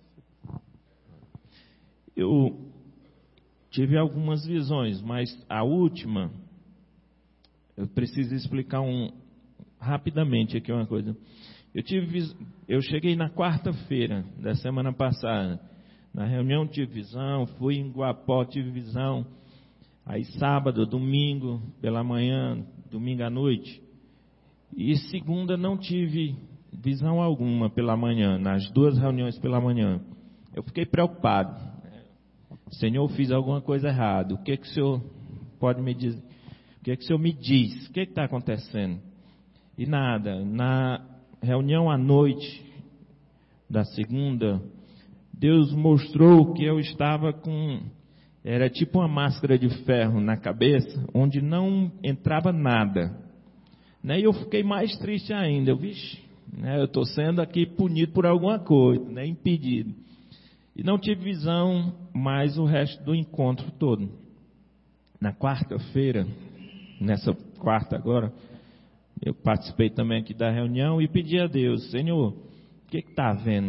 Eu tive algumas visões, mas a última, eu preciso explicar rapidamente aqui uma coisa. Eu cheguei na quarta-feira da semana passada, na reunião tive visão, fui em Guapó, tive visão, aí sábado, domingo pela manhã, domingo à noite, e segunda não tive visão alguma pela manhã, nas duas reuniões pela manhã. Eu fiquei preocupado. Senhor, fiz alguma coisa errada. O que o Senhor pode me dizer? O que o Senhor me diz? O que está acontecendo? E nada. Na reunião à noite da segunda, Deus mostrou que eu estava era tipo uma máscara de ferro na cabeça, onde não entrava nada. E eu fiquei mais triste ainda. Eu estou sendo aqui punido por alguma coisa, impedido. E não tive visão mais o resto do encontro todo. Na quarta-feira, nessa quarta agora, eu participei também aqui da reunião e pedi a Deus: Senhor, o que está havendo?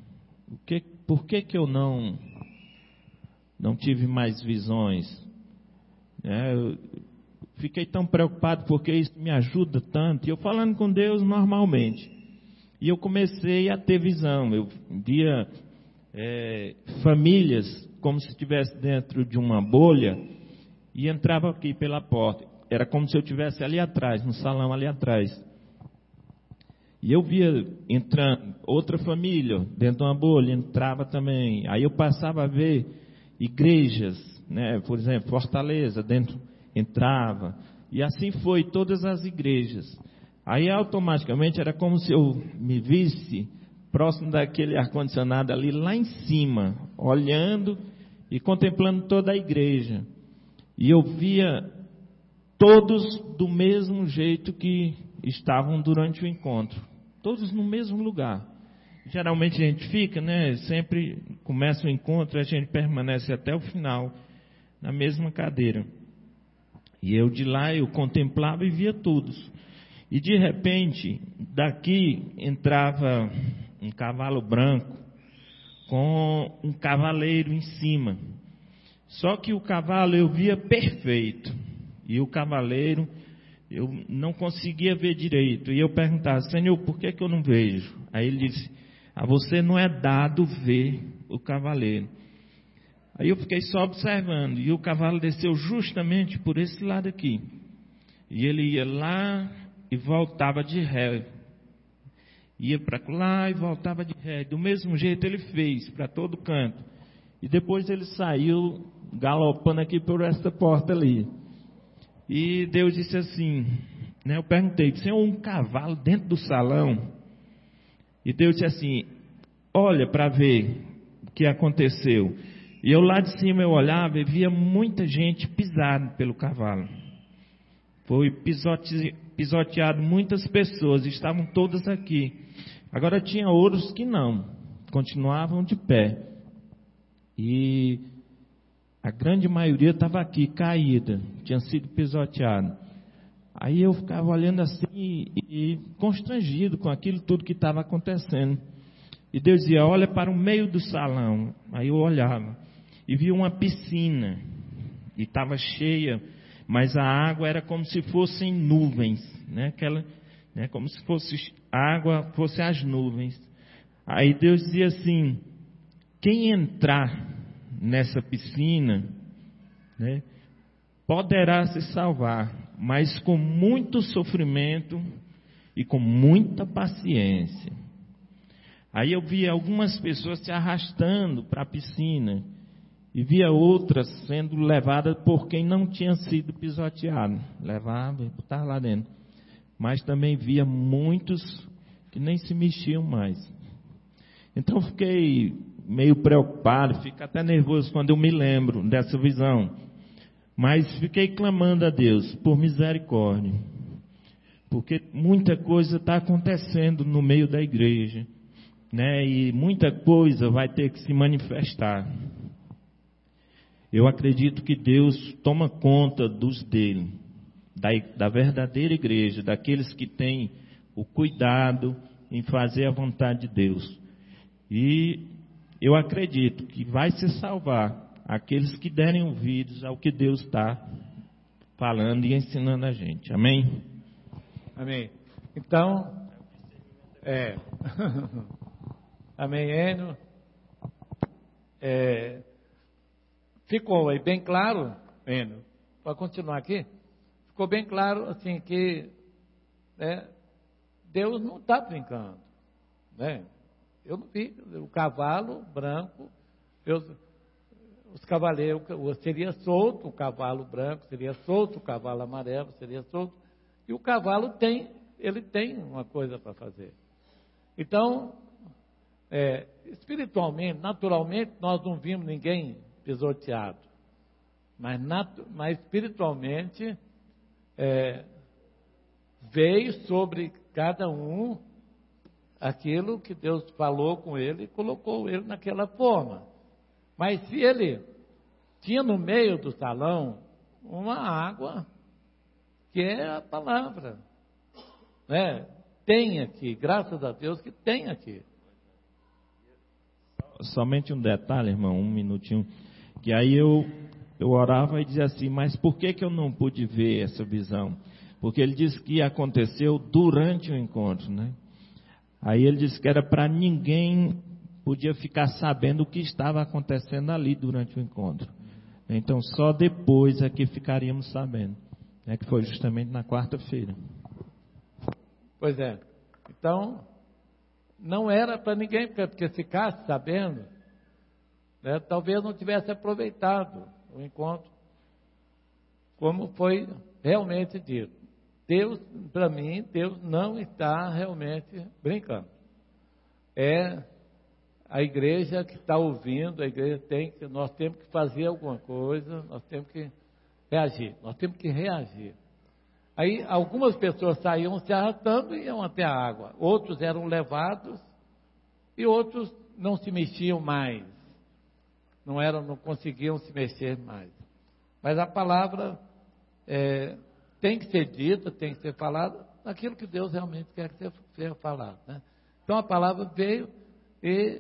Por que eu não tive mais visões? Eu fiquei tão preocupado porque isso me ajuda tanto. E eu falando com Deus normalmente. E eu comecei a ter visão. Eu via famílias como se estivesse dentro de uma bolha e entrava aqui pela porta. Era como se eu estivesse ali atrás, no salão ali atrás. E eu via entrando outra família dentro de uma bolha, entrava também. Aí eu passava a ver igrejas, né? Por exemplo, Fortaleza, dentro entrava. E assim foi todas as igrejas. Aí automaticamente era como se eu me visse próximo daquele ar-condicionado ali lá em cima, olhando e contemplando toda a igreja. E eu via todos do mesmo jeito que estavam durante o encontro. Todos no mesmo lugar. Geralmente a gente fica, né? Sempre começa o encontro e a gente permanece até o final na mesma cadeira. E eu de lá eu contemplava e via todos. E de repente, daqui entrava um cavalo branco com um cavaleiro em cima. Só que o cavalo eu via perfeito. E o cavaleiro eu não conseguia ver direito. E eu perguntava: Senhor, por que eu não vejo? Aí ele disse: a você não é dado ver o cavaleiro. Aí eu fiquei só observando. E o cavalo desceu justamente por esse lado aqui. E ele ia lá e voltava de ré. Ia para lá e voltava de ré. Do mesmo jeito ele fez para todo canto. E depois ele saiu galopando aqui por essa porta ali. E Deus disse assim, né? Eu perguntei: Senhor, um cavalo dentro do salão? E Deus disse assim: olha para ver o que aconteceu. E eu lá de cima eu olhava e via muita gente pisada pelo cavalo. Foi pisoteado muitas pessoas, estavam todas aqui. Agora tinha outros que não, continuavam de pé. E a grande maioria estava aqui, caída, tinha sido pisoteado. Aí eu ficava olhando assim e constrangido com aquilo tudo que estava acontecendo. E Deus dizia: olha para o meio do salão. Aí eu olhava e via uma piscina. E estava cheia, mas a água era como se fossem nuvens, né? Como se fosse água, fosse as nuvens. Aí Deus dizia assim: quem entrar nessa piscina, né, poderá se salvar, mas com muito sofrimento e com muita paciência. Aí eu via algumas pessoas se arrastando para a piscina e via outras sendo levadas por quem não tinha sido pisoteado. Levava e botava lá dentro. Mas também via muitos que nem se mexiam mais. Então eu fiquei meio preocupado, fico até nervoso quando eu me lembro dessa visão. Mas fiquei clamando a Deus por misericórdia. Porque muita coisa está acontecendo no meio da igreja, né? E muita coisa vai ter que se manifestar. Eu acredito que Deus toma conta dos dele, da verdadeira igreja, daqueles que têm o cuidado em fazer a vontade de Deus. E eu acredito que vai se salvar aqueles que derem ouvidos ao que Deus está falando e ensinando a gente. Amém? Amém. Então, amém, Enio. Ficou aí bem claro, Enio? Pode continuar aqui? Ficou bem claro, assim, que Deus não está brincando, né? Eu não vi o cavalo branco, os cavaleiros, seria solto o cavalo branco, seria solto o cavalo amarelo, seria solto, e o cavalo ele tem uma coisa para fazer. Então, espiritualmente, naturalmente, nós não vimos ninguém pisoteado, mas espiritualmente, veio sobre cada um aquilo que Deus falou com ele e colocou ele naquela forma. Mas se ele tinha no meio do salão uma água, que é a palavra, né? Tem aqui, graças a Deus que tem aqui. Somente um detalhe, irmão, um minutinho. Que aí eu orava e dizia assim, mas por que eu não pude ver essa visão? Porque ele disse que aconteceu durante o encontro, né? Aí ele disse que era para ninguém podia ficar sabendo o que estava acontecendo ali durante o encontro. Então só depois é que ficaríamos sabendo, né? Que foi justamente na quarta-feira. Pois é. Então, não era para ninguém, porque se ficasse sabendo, né, talvez não tivesse aproveitado o encontro, como foi realmente dito. Deus, para mim, Deus não está realmente brincando. É a igreja que está ouvindo, a igreja nós temos que fazer alguma coisa, nós temos que reagir. Aí algumas pessoas saíam se arrastando e iam até a água, outros eram levados e outros não se mexiam mais, não conseguiam se mexer mais. Mas a palavra tem que ser dita, tem que ser falada, naquilo que Deus realmente quer que seja falado, né? Então a palavra veio e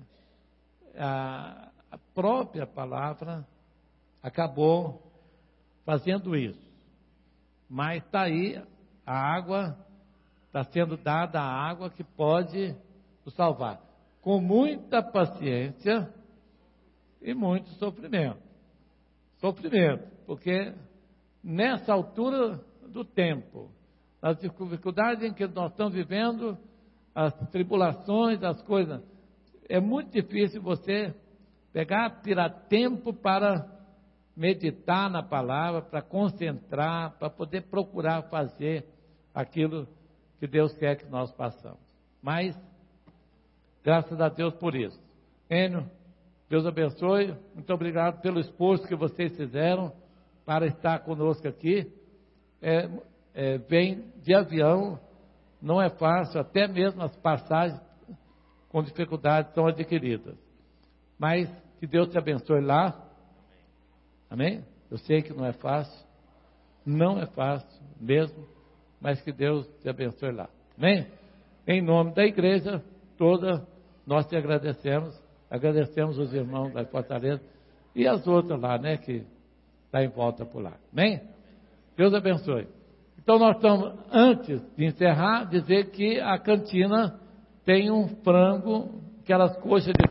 a própria palavra acabou fazendo isso. Mas está aí, a água, está sendo dada a água que pode nos salvar. Com muita paciência e muito sofrimento. Sofrimento, porque nessa altura do tempo, as dificuldades em que nós estamos vivendo, as tribulações, as coisas, é muito difícil você tirar tempo para meditar na palavra, para concentrar, para poder procurar fazer aquilo que Deus quer que nós façamos. Mas, graças a Deus por isso. Enio, Deus abençoe, muito obrigado pelo esforço que vocês fizeram para estar conosco aqui. Vem de avião, não é fácil, até mesmo as passagens com dificuldades são adquiridas. Mas que Deus te abençoe lá. Amém? Eu sei que não é fácil mesmo, mas que Deus te abençoe lá. Amém? Em nome da igreja toda, nós te agradecemos os irmãos da Fortaleza e as outras lá, né, que está em volta por lá. Amém? Deus abençoe. Então nós estamos, antes de encerrar, dizer que a cantina tem um frango, aquelas coxas de